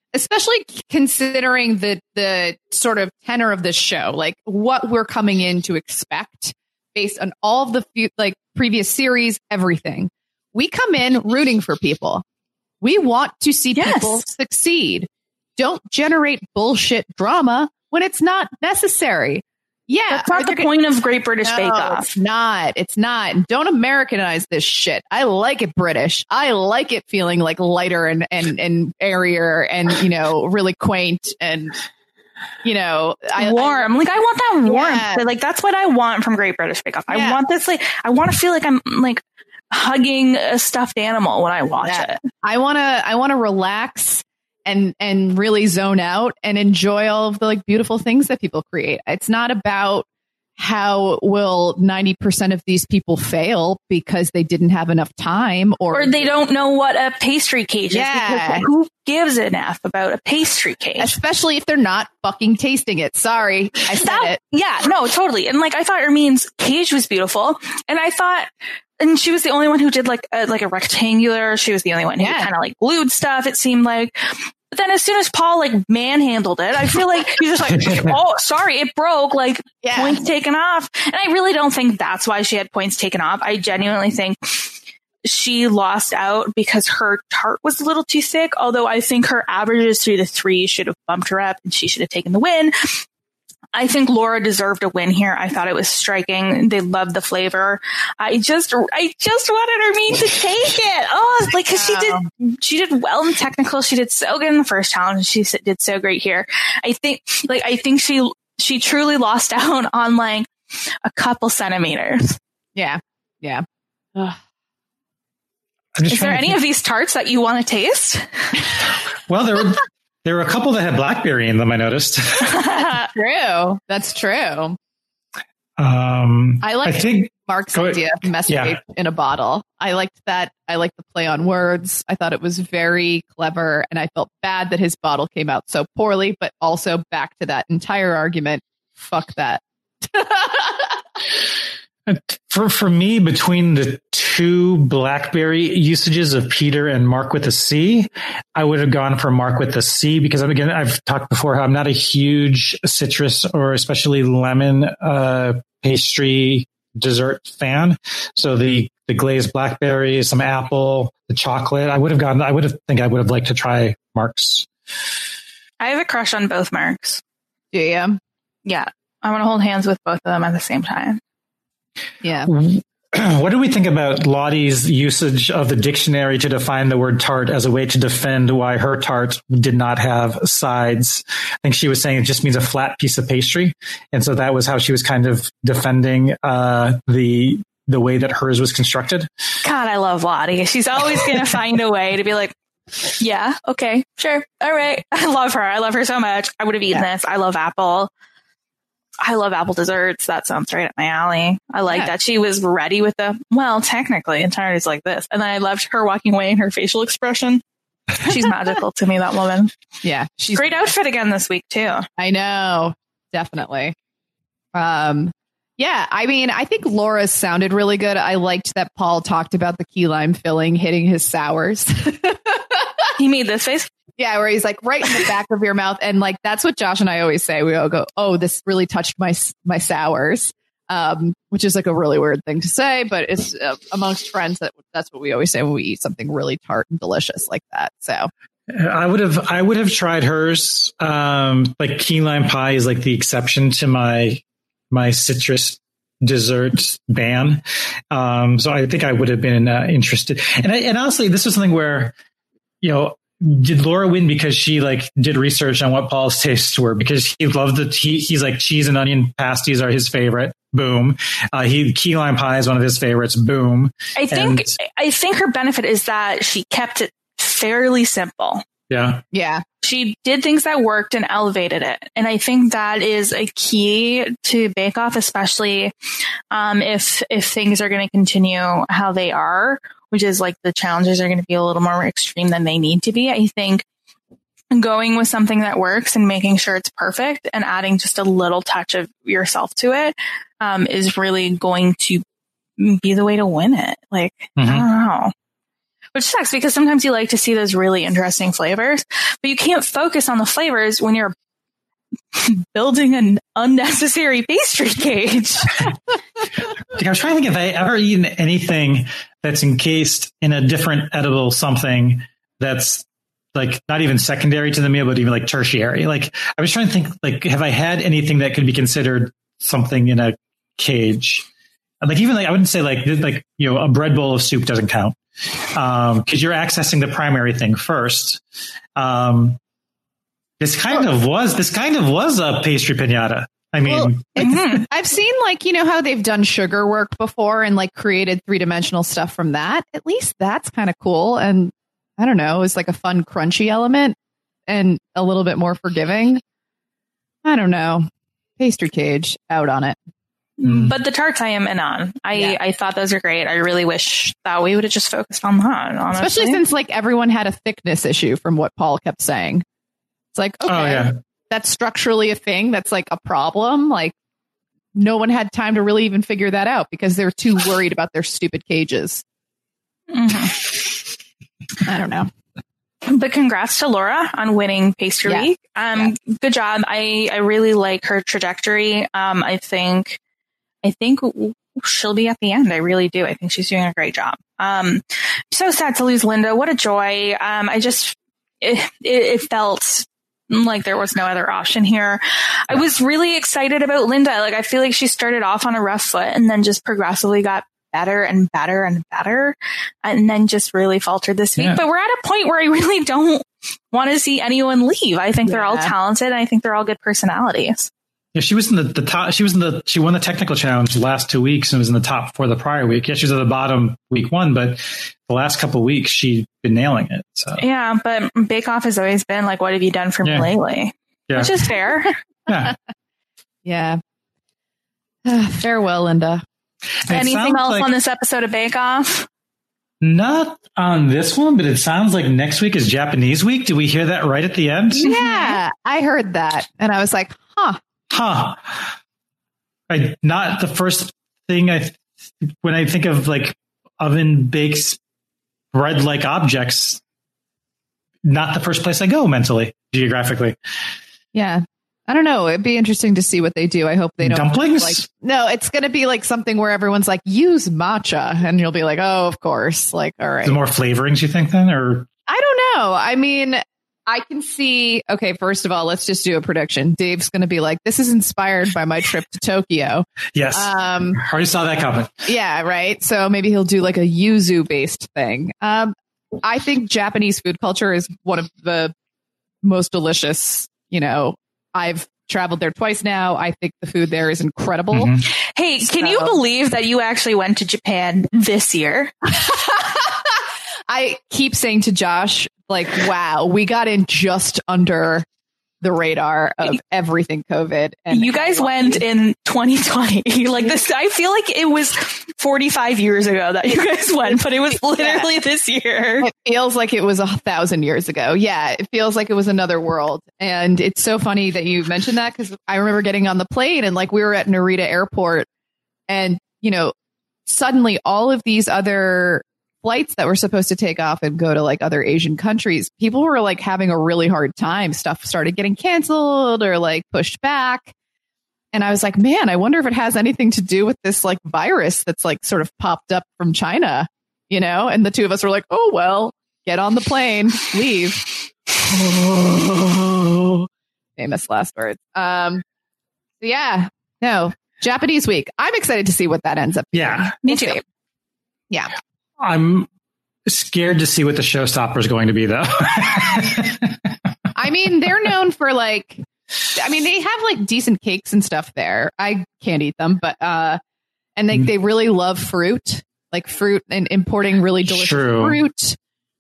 especially considering the sort of tenor of this show, like what we're coming in to expect based on all of the previous series, everything. We come in rooting for people. We want to see people succeed. Don't generate bullshit drama when it's not necessary. Yeah. That's not the point of Great British Bake Off. It's not. Don't Americanize this shit. I like it British. I like it feeling like lighter and airier and, really quaint and, warm. I want that warmth. Yeah. Like, that's what I want from Great British Bake Off. I want this, I want to feel like I'm like hugging a stuffed animal when I watch it. I want to relax and really zone out and enjoy all of the beautiful things that people create. It's not about how will 90% of these people fail because they didn't have enough time or they don't know what a pastry cage is. Because who gives an F about a pastry cage? Especially if they're not fucking tasting it. Sorry, I said it. Yeah, no, totally. And I thought Ermine's cage was beautiful, and I thought. And she was the only one who did a rectangular. She was the only one who kind of glued stuff. It seemed like. But then as soon as Paul manhandled it, I feel like he's just oh, sorry, it broke. Points taken off. And I really don't think that's why she had points taken off. I genuinely think she lost out because her tart was a little too thick. Although I think her averages through the 3 should have bumped her up and she should have taken the win. I think Laura deserved a win here. I thought it was striking. They loved the flavor. I just wanted Ermine to take it. Oh, because she did well in technical. She did so good in the first challenge. She did so great here. I think she truly lost out on a couple centimeters. Yeah. Yeah. Is there any of these tarts that you want to taste? Well, there were a couple that had blackberry in them, I noticed. True. That's true. I think Mark's idea of message in a bottle. I liked that. I liked the play on words. I thought it was very clever, and I felt bad that his bottle came out so poorly, but also back to that entire argument. Fuck that. For me, between the 2 blackberry usages of Peter and Mark with a C, I would have gone for Mark with a C because I've talked before how I'm not a huge citrus or especially lemon pastry dessert fan. So the glazed blackberry, some apple, the chocolate, I would have liked to try Mark's. I have a crush on both Marks. Do you? Yeah. I want to hold hands with both of them at the same time. Yeah. What do we think about Lottie's usage of the dictionary to define the word tart as a way to defend why her tart did not have sides? I think she was saying it just means a flat piece of pastry. And so that was how she was kind of defending the way that hers was constructed. God, I love Lottie. She's always going to find a way to be like, yeah, okay, sure. All right. I love her. I love her so much. I would have eaten this. I love apple. I love apple desserts. That sounds right up my alley. I like that she was ready with technically, entirely is like this. And then I loved her walking away and her facial expression. She's magical to me, that woman. Yeah. She's great outfit again this week, too. I know. Definitely. Yeah. I mean, I think Laura's sounded really good. I liked that Paul talked about the key lime filling hitting his sours. He made this face. Yeah, where he's right in the back of your mouth. And that's what Josh and I always say. We all go, oh, this really touched my sours, which is a really weird thing to say, but it's amongst friends that's what we always say when we eat something really tart and delicious like that. So I would have tried hers. Key lime pie is the exception to my citrus dessert ban. So I think I would have been interested. And honestly, this was something where, did Laura win because she did research on what Paul's tastes were? Because he loved he's cheese and onion pasties are his favorite. Boom. Key lime pie is one of his favorites. Boom. I think her benefit is that she kept it fairly simple. Yeah. Yeah. She did things that worked and elevated it. And I think that is a key to Bake Off, especially if things are going to continue how they are, which is the challenges are going to be a little more extreme than they need to be. I think going with something that works and making sure it's perfect and adding just a little touch of yourself to it is really going to be the way to win it. I don't know. which sucks because sometimes you like to see those really interesting flavors, but you can't focus on the flavors when you're building an unnecessary pastry cage. I was trying to think if I ever eaten anything that's encased in a different edible something that's like not even secondary to the meal, but even like tertiary. Like I was trying to think, like, have I had anything that could be considered something in a cage? Like even like I wouldn't say like a bread bowl of soup doesn't count because you're accessing the primary thing first. This kind of was a pastry piñata. I mean, I've seen like, how they've done sugar work before and like created 3-dimensional stuff from that. At least that's kind of cool. And I don't know, it's like a fun crunchy element and a little bit more forgiving. I don't know. Pastry cage, out on it. But the tarts I am in on. I thought those are great. I really wish that we would have just focused on that, honestly. Especially since like everyone had a thickness issue from what Paul kept saying. It's like, okay, that's structurally a thing. That's like a problem. Like no one had time to really even figure that out because they're too worried about their stupid cages. I don't know. But congrats to Laura on winning Pastry Week. Good job. I really like her trajectory. I think she'll be at the end. I really do. I think she's doing a great job. So sad to lose Linda. What a joy. It felt like there was no other option here. I was really excited about Linda. Like, I feel like she started off on a rough foot and then just progressively got better and better and better, and then just really faltered this week. But we're at a point where I really don't want to see anyone leave. I think they're all talented. And I think they're all good personalities. Yeah, she was in the top. She won the technical challenge the last 2 weeks and was in the top for the prior week. Yeah, she was at the bottom week 1, but the last couple of weeks she's been nailing it. So yeah, but Bake Off has always been like, "What have you done for me lately?" Yeah. Which is fair. Yeah. Farewell, Linda. Anything else on this episode of Bake Off? Not on this one, but it sounds like next week is Japanese week. Did we hear that right at the end? Yeah, I heard that, and I was like, "Huh." Not the first thing when I think of like oven baked bread like objects. Not the first place I go mentally, geographically. Yeah. I don't know. It'd be interesting to see what they do. I hope they don't. Dumplings? No, it's going to be like something where everyone's like, use matcha. And you'll be like, oh, of course. Like, all right. The more flavorings you think then? Or I don't know. I mean, I can see. Okay, first of all, let's just do a prediction. Dave's going to be like, this is inspired by my trip to Tokyo. Yes. Already saw that coming. Yeah, right. So maybe he'll do like a yuzu based thing. I think Japanese food culture is one of the most delicious, I've traveled there twice now. I think the food there is incredible. Mm-hmm. Hey, can you believe that you actually went to Japan this year? I keep saying to Josh, like, wow, we got in just under the radar of everything COVID. And you guys went in 2020. Like this, I feel like it was 45 years ago that you guys went, but it was literally this year. It feels like it was 1,000 years ago. Yeah, it feels like it was another world. And it's so funny that you mentioned that because I remember getting on the plane and like we were at Narita Airport and, suddenly all of these other flights that were supposed to take off and go to like other Asian countries, people were like having a really hard time. Stuff started getting canceled or like pushed back. And I was like, man, I wonder if it has anything to do with this like virus that's like sort of popped up from China, and the two of us were like, oh, well, get on the plane, leave. Famous last words. Japanese week. I'm excited to see what that ends up being. Yeah. Me too. Yeah. I'm scared to see what the showstopper is going to be, though. I mean, they're known for they have like decent cakes and stuff there. I can't eat them, but and they really love fruit, and importing really delicious fruit.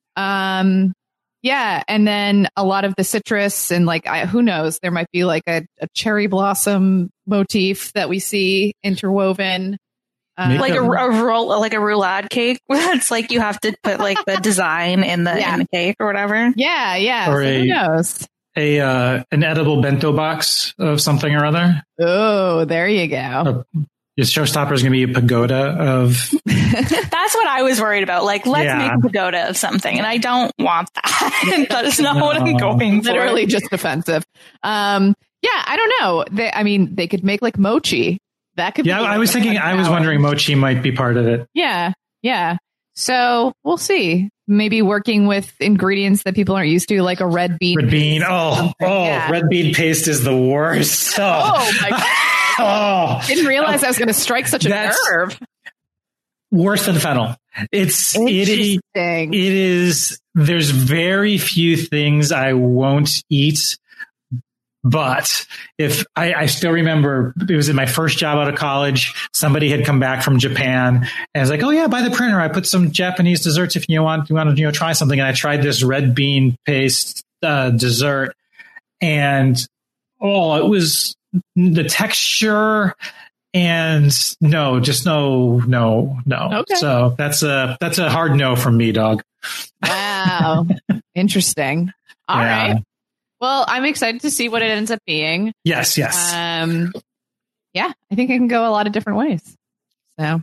Yeah, and then a lot of the citrus and who knows, there might be like a cherry blossom motif that we see interwoven. Like a roulade cake. It's like you have to put like the design in the cake or whatever. Yeah. Or who knows? An edible bento box of something or other. Oh, there you go. Your showstopper is going to be a pagoda of. That's what I was worried about. Like, let's make a pagoda of something, and I don't want that. That is not what I'm going for. Literally just offensive. I don't know. They could make like mochi. That could. Yeah, I was wondering mochi might be part of it. Yeah. So we'll see. Maybe working with ingredients that people aren't used to, like a red bean. Red bean. Red bean paste is the worst. Oh my God. Didn't realize I was going to strike such a nerve. Worse than fennel. It is. There's very few things I won't eat. But if I still remember, it was in my first job out of college, somebody had come back from Japan and was like, oh yeah, by the printer, I put some Japanese desserts if you want to try something. And I tried this red bean paste dessert, and it was the texture and no. Okay. So that's a hard no from me, dog. Wow. Interesting. All right. Well, I'm excited to see what it ends up being. Yes. I think it can go a lot of different ways. So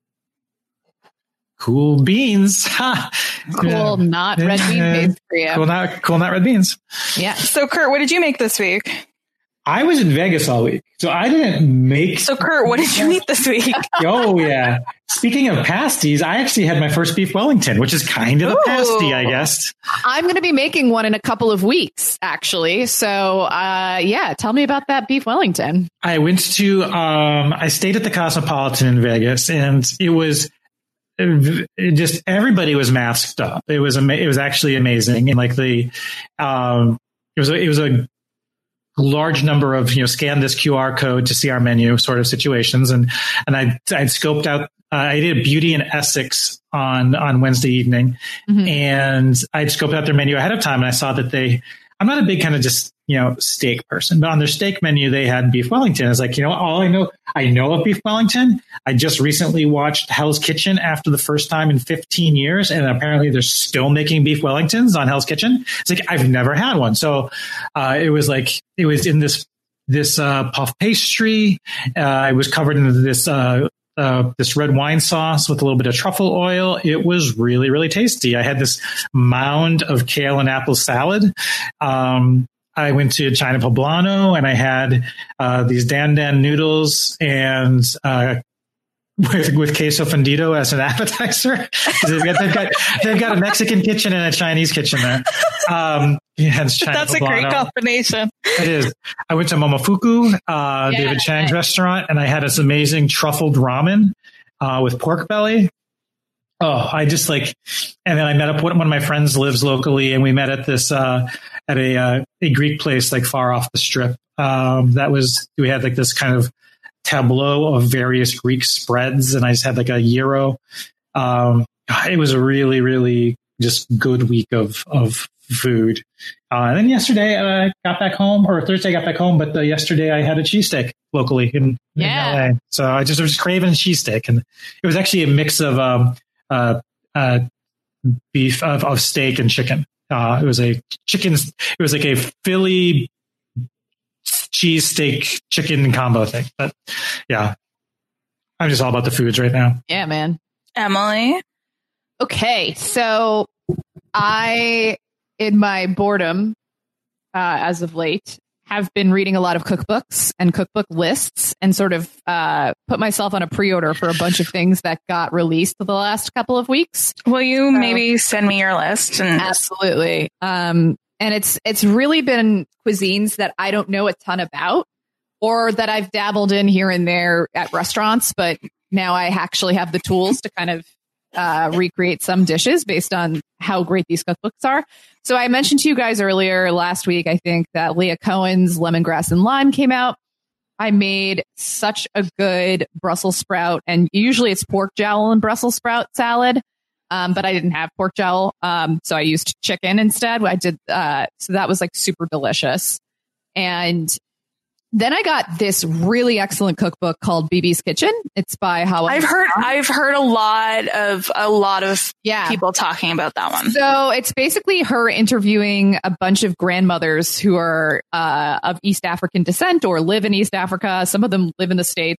cool beans. Cool, not red bean paste for you. Cool, not red beans. Yeah. So, Kurt, what did you make this week? I was in Vegas all week, so I didn't make. So, Kurt, what did you eat this week? Oh, yeah. Speaking of pasties, I actually had my first beef Wellington, which is kind of a pasty, I guess. I'm going to be making one in a couple of weeks, actually. So, tell me about that beef Wellington. I went to, I stayed at the Cosmopolitan in Vegas, and it was just everybody was masked up. It was actually amazing, and like it was a large number of, scan this QR code to see our menu sort of situations. And I'd scoped out, I did a Beauty in Essex on Wednesday evening, and I'd scoped out their menu ahead of time. And I saw that I'm not a big kind of just, steak person, but on their steak menu, they had beef Wellington. It's like, all I know of beef Wellington. I just recently watched Hell's Kitchen after the first time in 15 years. And apparently they're still making beef Wellingtons on Hell's Kitchen. It's like, I've never had one. So, it was in this puff pastry. It was covered in this red wine sauce with a little bit of truffle oil. It was really, really tasty. I had this mound of kale and apple salad. I went to China Poblano and I had these Dan Dan noodles and with queso fundido as an appetizer. They've got a Mexican kitchen and a Chinese kitchen there. That's a great combination. It is. I went to Momofuku, David Chang's restaurant, and I had this amazing truffled ramen with pork belly. Oh, I just and then I met up with one of my friends lives locally, and we met at this at a Greek place far off the strip. We had this kind of tableau of various Greek spreads, and I just had a gyro. It was a really, really just good week of food. And then yesterday I got back home, or Thursday I got back home, but yesterday I had a cheesesteak locally in LA. So I was just craving a cheesesteak, and it was actually a mix of beef of steak and chicken. It was a Philly cheesesteak chicken combo thing. But yeah, I'm just all about the foods right now. Yeah, man. Emily. Okay. So I, in my boredom, as of late, have been reading a lot of cookbooks and cookbook lists and sort of put myself on a pre-order for a bunch of things that got released the last couple of weeks. Will you maybe send me your list? Absolutely. And it's really been cuisines that I don't know a ton about, or that I've dabbled in here and there at restaurants, but now I actually have the tools to kind of recreate some dishes based on how great these cookbooks are. So I mentioned to you guys earlier last week, I think, that Leah Cohen's Lemongrass and Lime came out. I made such a good Brussels sprout, and usually it's pork jowl and Brussels sprout salad. But I didn't have pork jowl. So I used chicken instead. I did, so that was super delicious. And then I got this really excellent cookbook called BB's Kitchen. It's by Hawa. I've heard a lot of people talking about that one. So it's basically her interviewing a bunch of grandmothers who are of East African descent or live in East Africa. Some of them live in the States.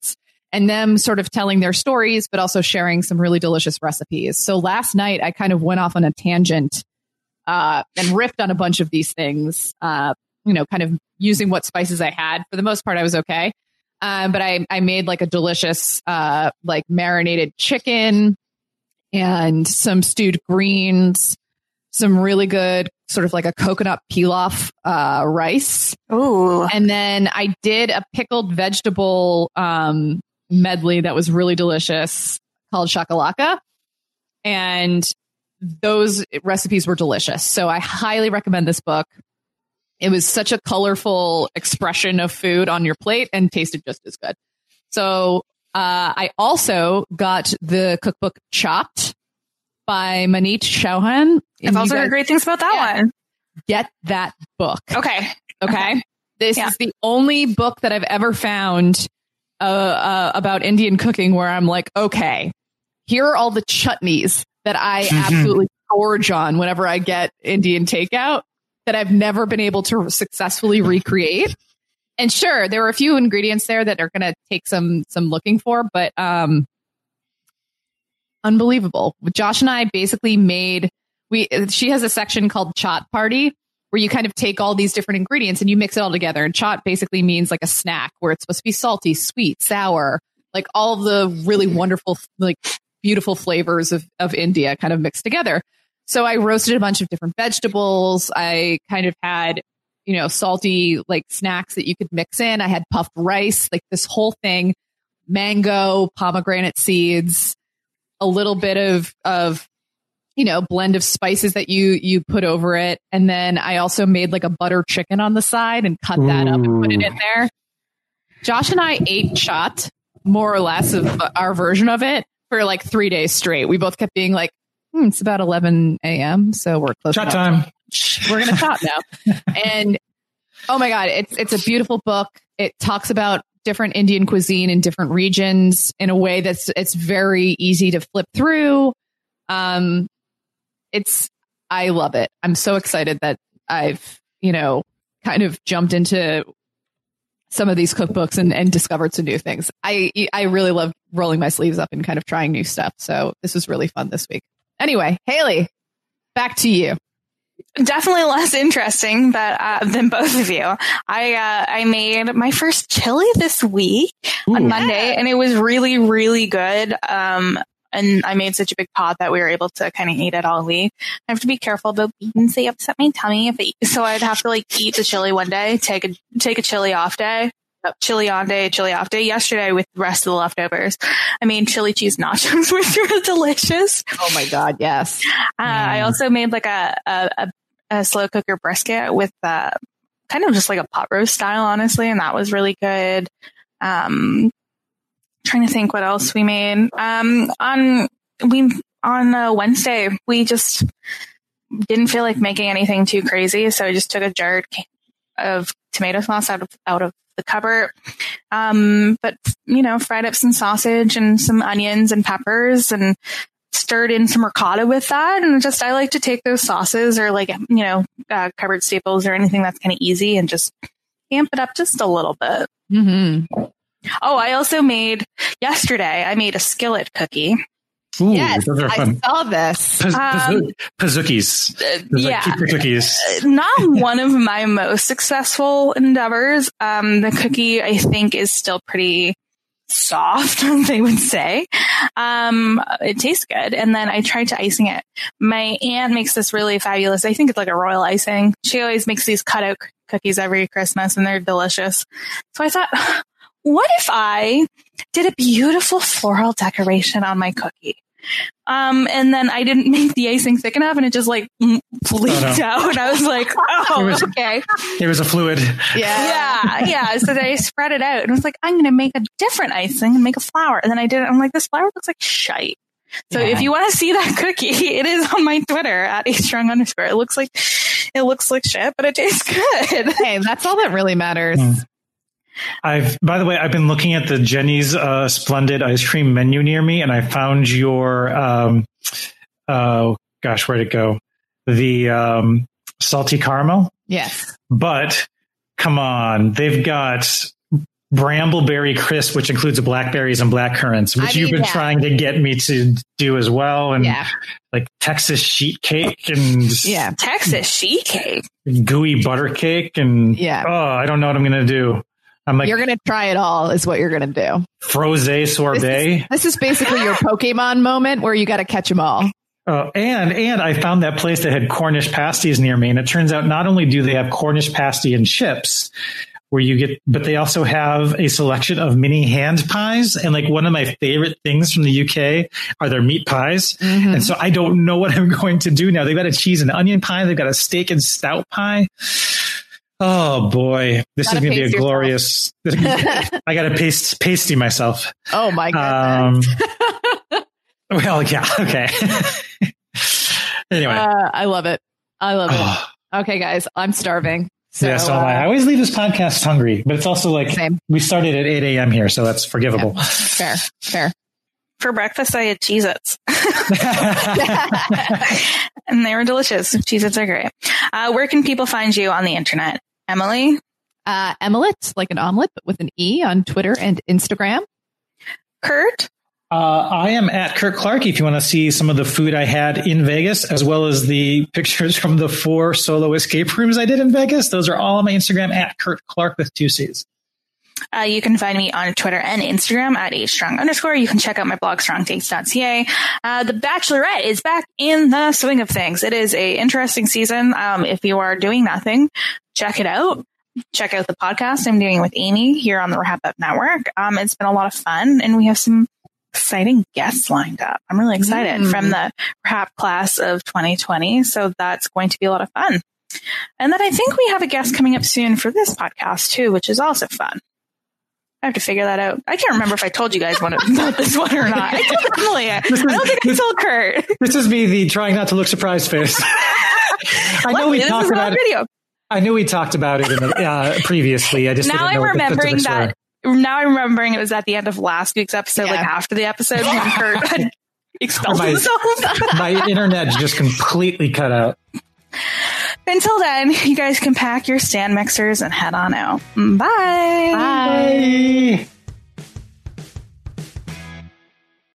and them sort of telling their stories, but also sharing some really delicious recipes. So last night I kind of went off on a tangent and riffed on a bunch of these things, kind of using what spices I had. For the most part, I was okay. But I made like a delicious, marinated chicken and some stewed greens, some really good sort of like a coconut pilaf, rice. Ooh. And then I did a pickled vegetable, medley that was really delicious called shakalaka. And those recipes were delicious. So I highly recommend this book. It was such a colorful expression of food on your plate and tasted just as good. So I also got the cookbook Chopped by Maneet Chauhan. I've also heard great things about that one. Get that book. Okay. This is the only book that I've ever found about Indian cooking where I'm like, okay, here are all the chutneys that I absolutely gorge on whenever I get Indian takeout that I've never been able to successfully recreate. And sure, there were a few ingredients there that are going to take some looking for, but unbelievable. Josh and I basically she has a section called Chaat Party where you kind of take all these different ingredients and you mix it all together. And chaat basically means like a snack where it's supposed to be salty, sweet, sour, like all of the really wonderful, like beautiful flavors of India kind of mixed together. So I roasted a bunch of different vegetables. I kind of had, salty like snacks that you could mix in. I had puffed rice, like this whole thing, mango, pomegranate seeds, a little bit of blend of spices that you put over it. And then I also made like a butter chicken on the side and cut that up and put it in there. Josh and I ate chaat, more or less of our version of it, for like 3 days straight. We both kept being like, it's about 11 a.m. So we're close. Chat time. We're going to chat now. And oh my God, it's a beautiful book. It talks about different Indian cuisine in different regions in a way it's very easy to flip through. I love it. I'm so excited that I've, kind of jumped into some of these cookbooks and discovered some new things. I really love rolling my sleeves up and kind of trying new stuff. So this was really fun this week. Anyway, Haley, back to you. Definitely less interesting, but than both of you. I made my first chili this week on Monday, and it was really, really good. And I made such a big pot that we were able to kind of eat it all week. I have to be careful about beans; they upset my tummy. So I'd have to eat the chili one day, take a chili off day. Chili on day, chili off day. Yesterday, with the rest of the leftovers, I made chili cheese nachos, which were delicious. Oh my God, yes. I also made like a slow cooker brisket with kind of just like a pot roast style, honestly, and that was really good. Trying to think what else we made. On Wednesday, we just didn't feel like making anything too crazy, so I just took a jar of tomato sauce out of the cupboard, but fried up some sausage and some onions and peppers and stirred in some ricotta with that. And I like to take those sauces or cupboard staples or anything that's kind of easy and just amp it up just a little bit. Mm-hmm. Oh, I also yesterday I made a skillet cookie. Ooh, yes, I saw this. Pazookies. Yeah. Keep cookies. Not one of my most successful endeavors. The cookie, I think, is still pretty soft, they would say. It tastes good. And then I tried to icing it. My aunt makes this really fabulous, I think it's like a royal icing. She always makes these cutout cookies every Christmas and they're delicious. So I thought, what if I did a beautiful floral decoration on my cookie? And then I didn't make the icing thick enough and it just leaked out. I was like, okay. It was a fluid. Yeah. So I spread it out and I was like, I'm going to make a different icing and make a flower. And then I did it. I'm like, this flower looks like shite. So if you want to see that cookie, it is on my Twitter at @astrong_. It looks like shit, but it tastes good. Hey, that's all that really matters. By the way, I've been looking at the Jenny's Splendid ice cream menu near me, and I found your where'd it go? The salty caramel. Yes, but come on, they've got Brambleberry crisp, which includes blackberries and blackcurrants, which you've been trying to get me to do as well. And like Texas sheet cake and Texas sheet cake, gooey butter cake. And I don't know what I'm going to do. I'm like, you're going to try it all is what you're going to do. Frosé sorbet. This is basically your Pokemon moment where you got to catch them all. And I found that place that had Cornish pasties near me. And it turns out not only do they have Cornish pasty and chips, but they also have a selection of mini hand pies. And like one of my favorite things from the UK are their meat pies. Mm-hmm. And so I don't know what I'm going to do now. They've got a cheese and onion pie. They've got a steak and stout pie. Oh boy, this is going to be a glorious, I got to pasty myself. Oh my goodness. Well, yeah. Okay. Anyway. I love it. Okay, guys, I'm starving. So am I. I always leave this podcast hungry, but it's also like we started at 8 a.m. here, so that's forgivable. Yeah. Fair. For breakfast, I had Cheez-Its. And they were delicious. Cheez-Its are great. Where can people find you on the internet? Emily? Emilet, like an omelet, but with an E on Twitter and Instagram. Kurt? I am at Kurt Clark. If you want to see some of the food I had in Vegas, as well as the pictures from the 4 solo escape rooms I did in Vegas, those are all on my Instagram at Kurt Clark with 2 C's. You can find me on Twitter and Instagram at @strong_. You can check out my blog, strongtakes.ca. The Bachelorette is back in the swing of things. It is a interesting season. If you are doing nothing, check it out. Check out the podcast I'm doing with Amy here on the Wrap Up Network. It's been a lot of fun, and we have some exciting guests lined up. I'm really excited from the Wrap class of 2020. So that's going to be a lot of fun. And then I think we have a guest coming up soon for this podcast too, which is also fun. I have to figure that out. I can't remember if I told you guys about this one or not. I told Emily. I don't think I told Kurt. This is me, the trying not to look surprised face. I know we talked about it. Video. I knew we talked about it in the, previously. I just now I'm remembering that. Now I'm remembering it was at the end of last week's episode, like after the episode when Kurt had expelled himself. My internet just completely cut out. Until then, you guys can pack your stand mixers and head on out. Bye. Bye.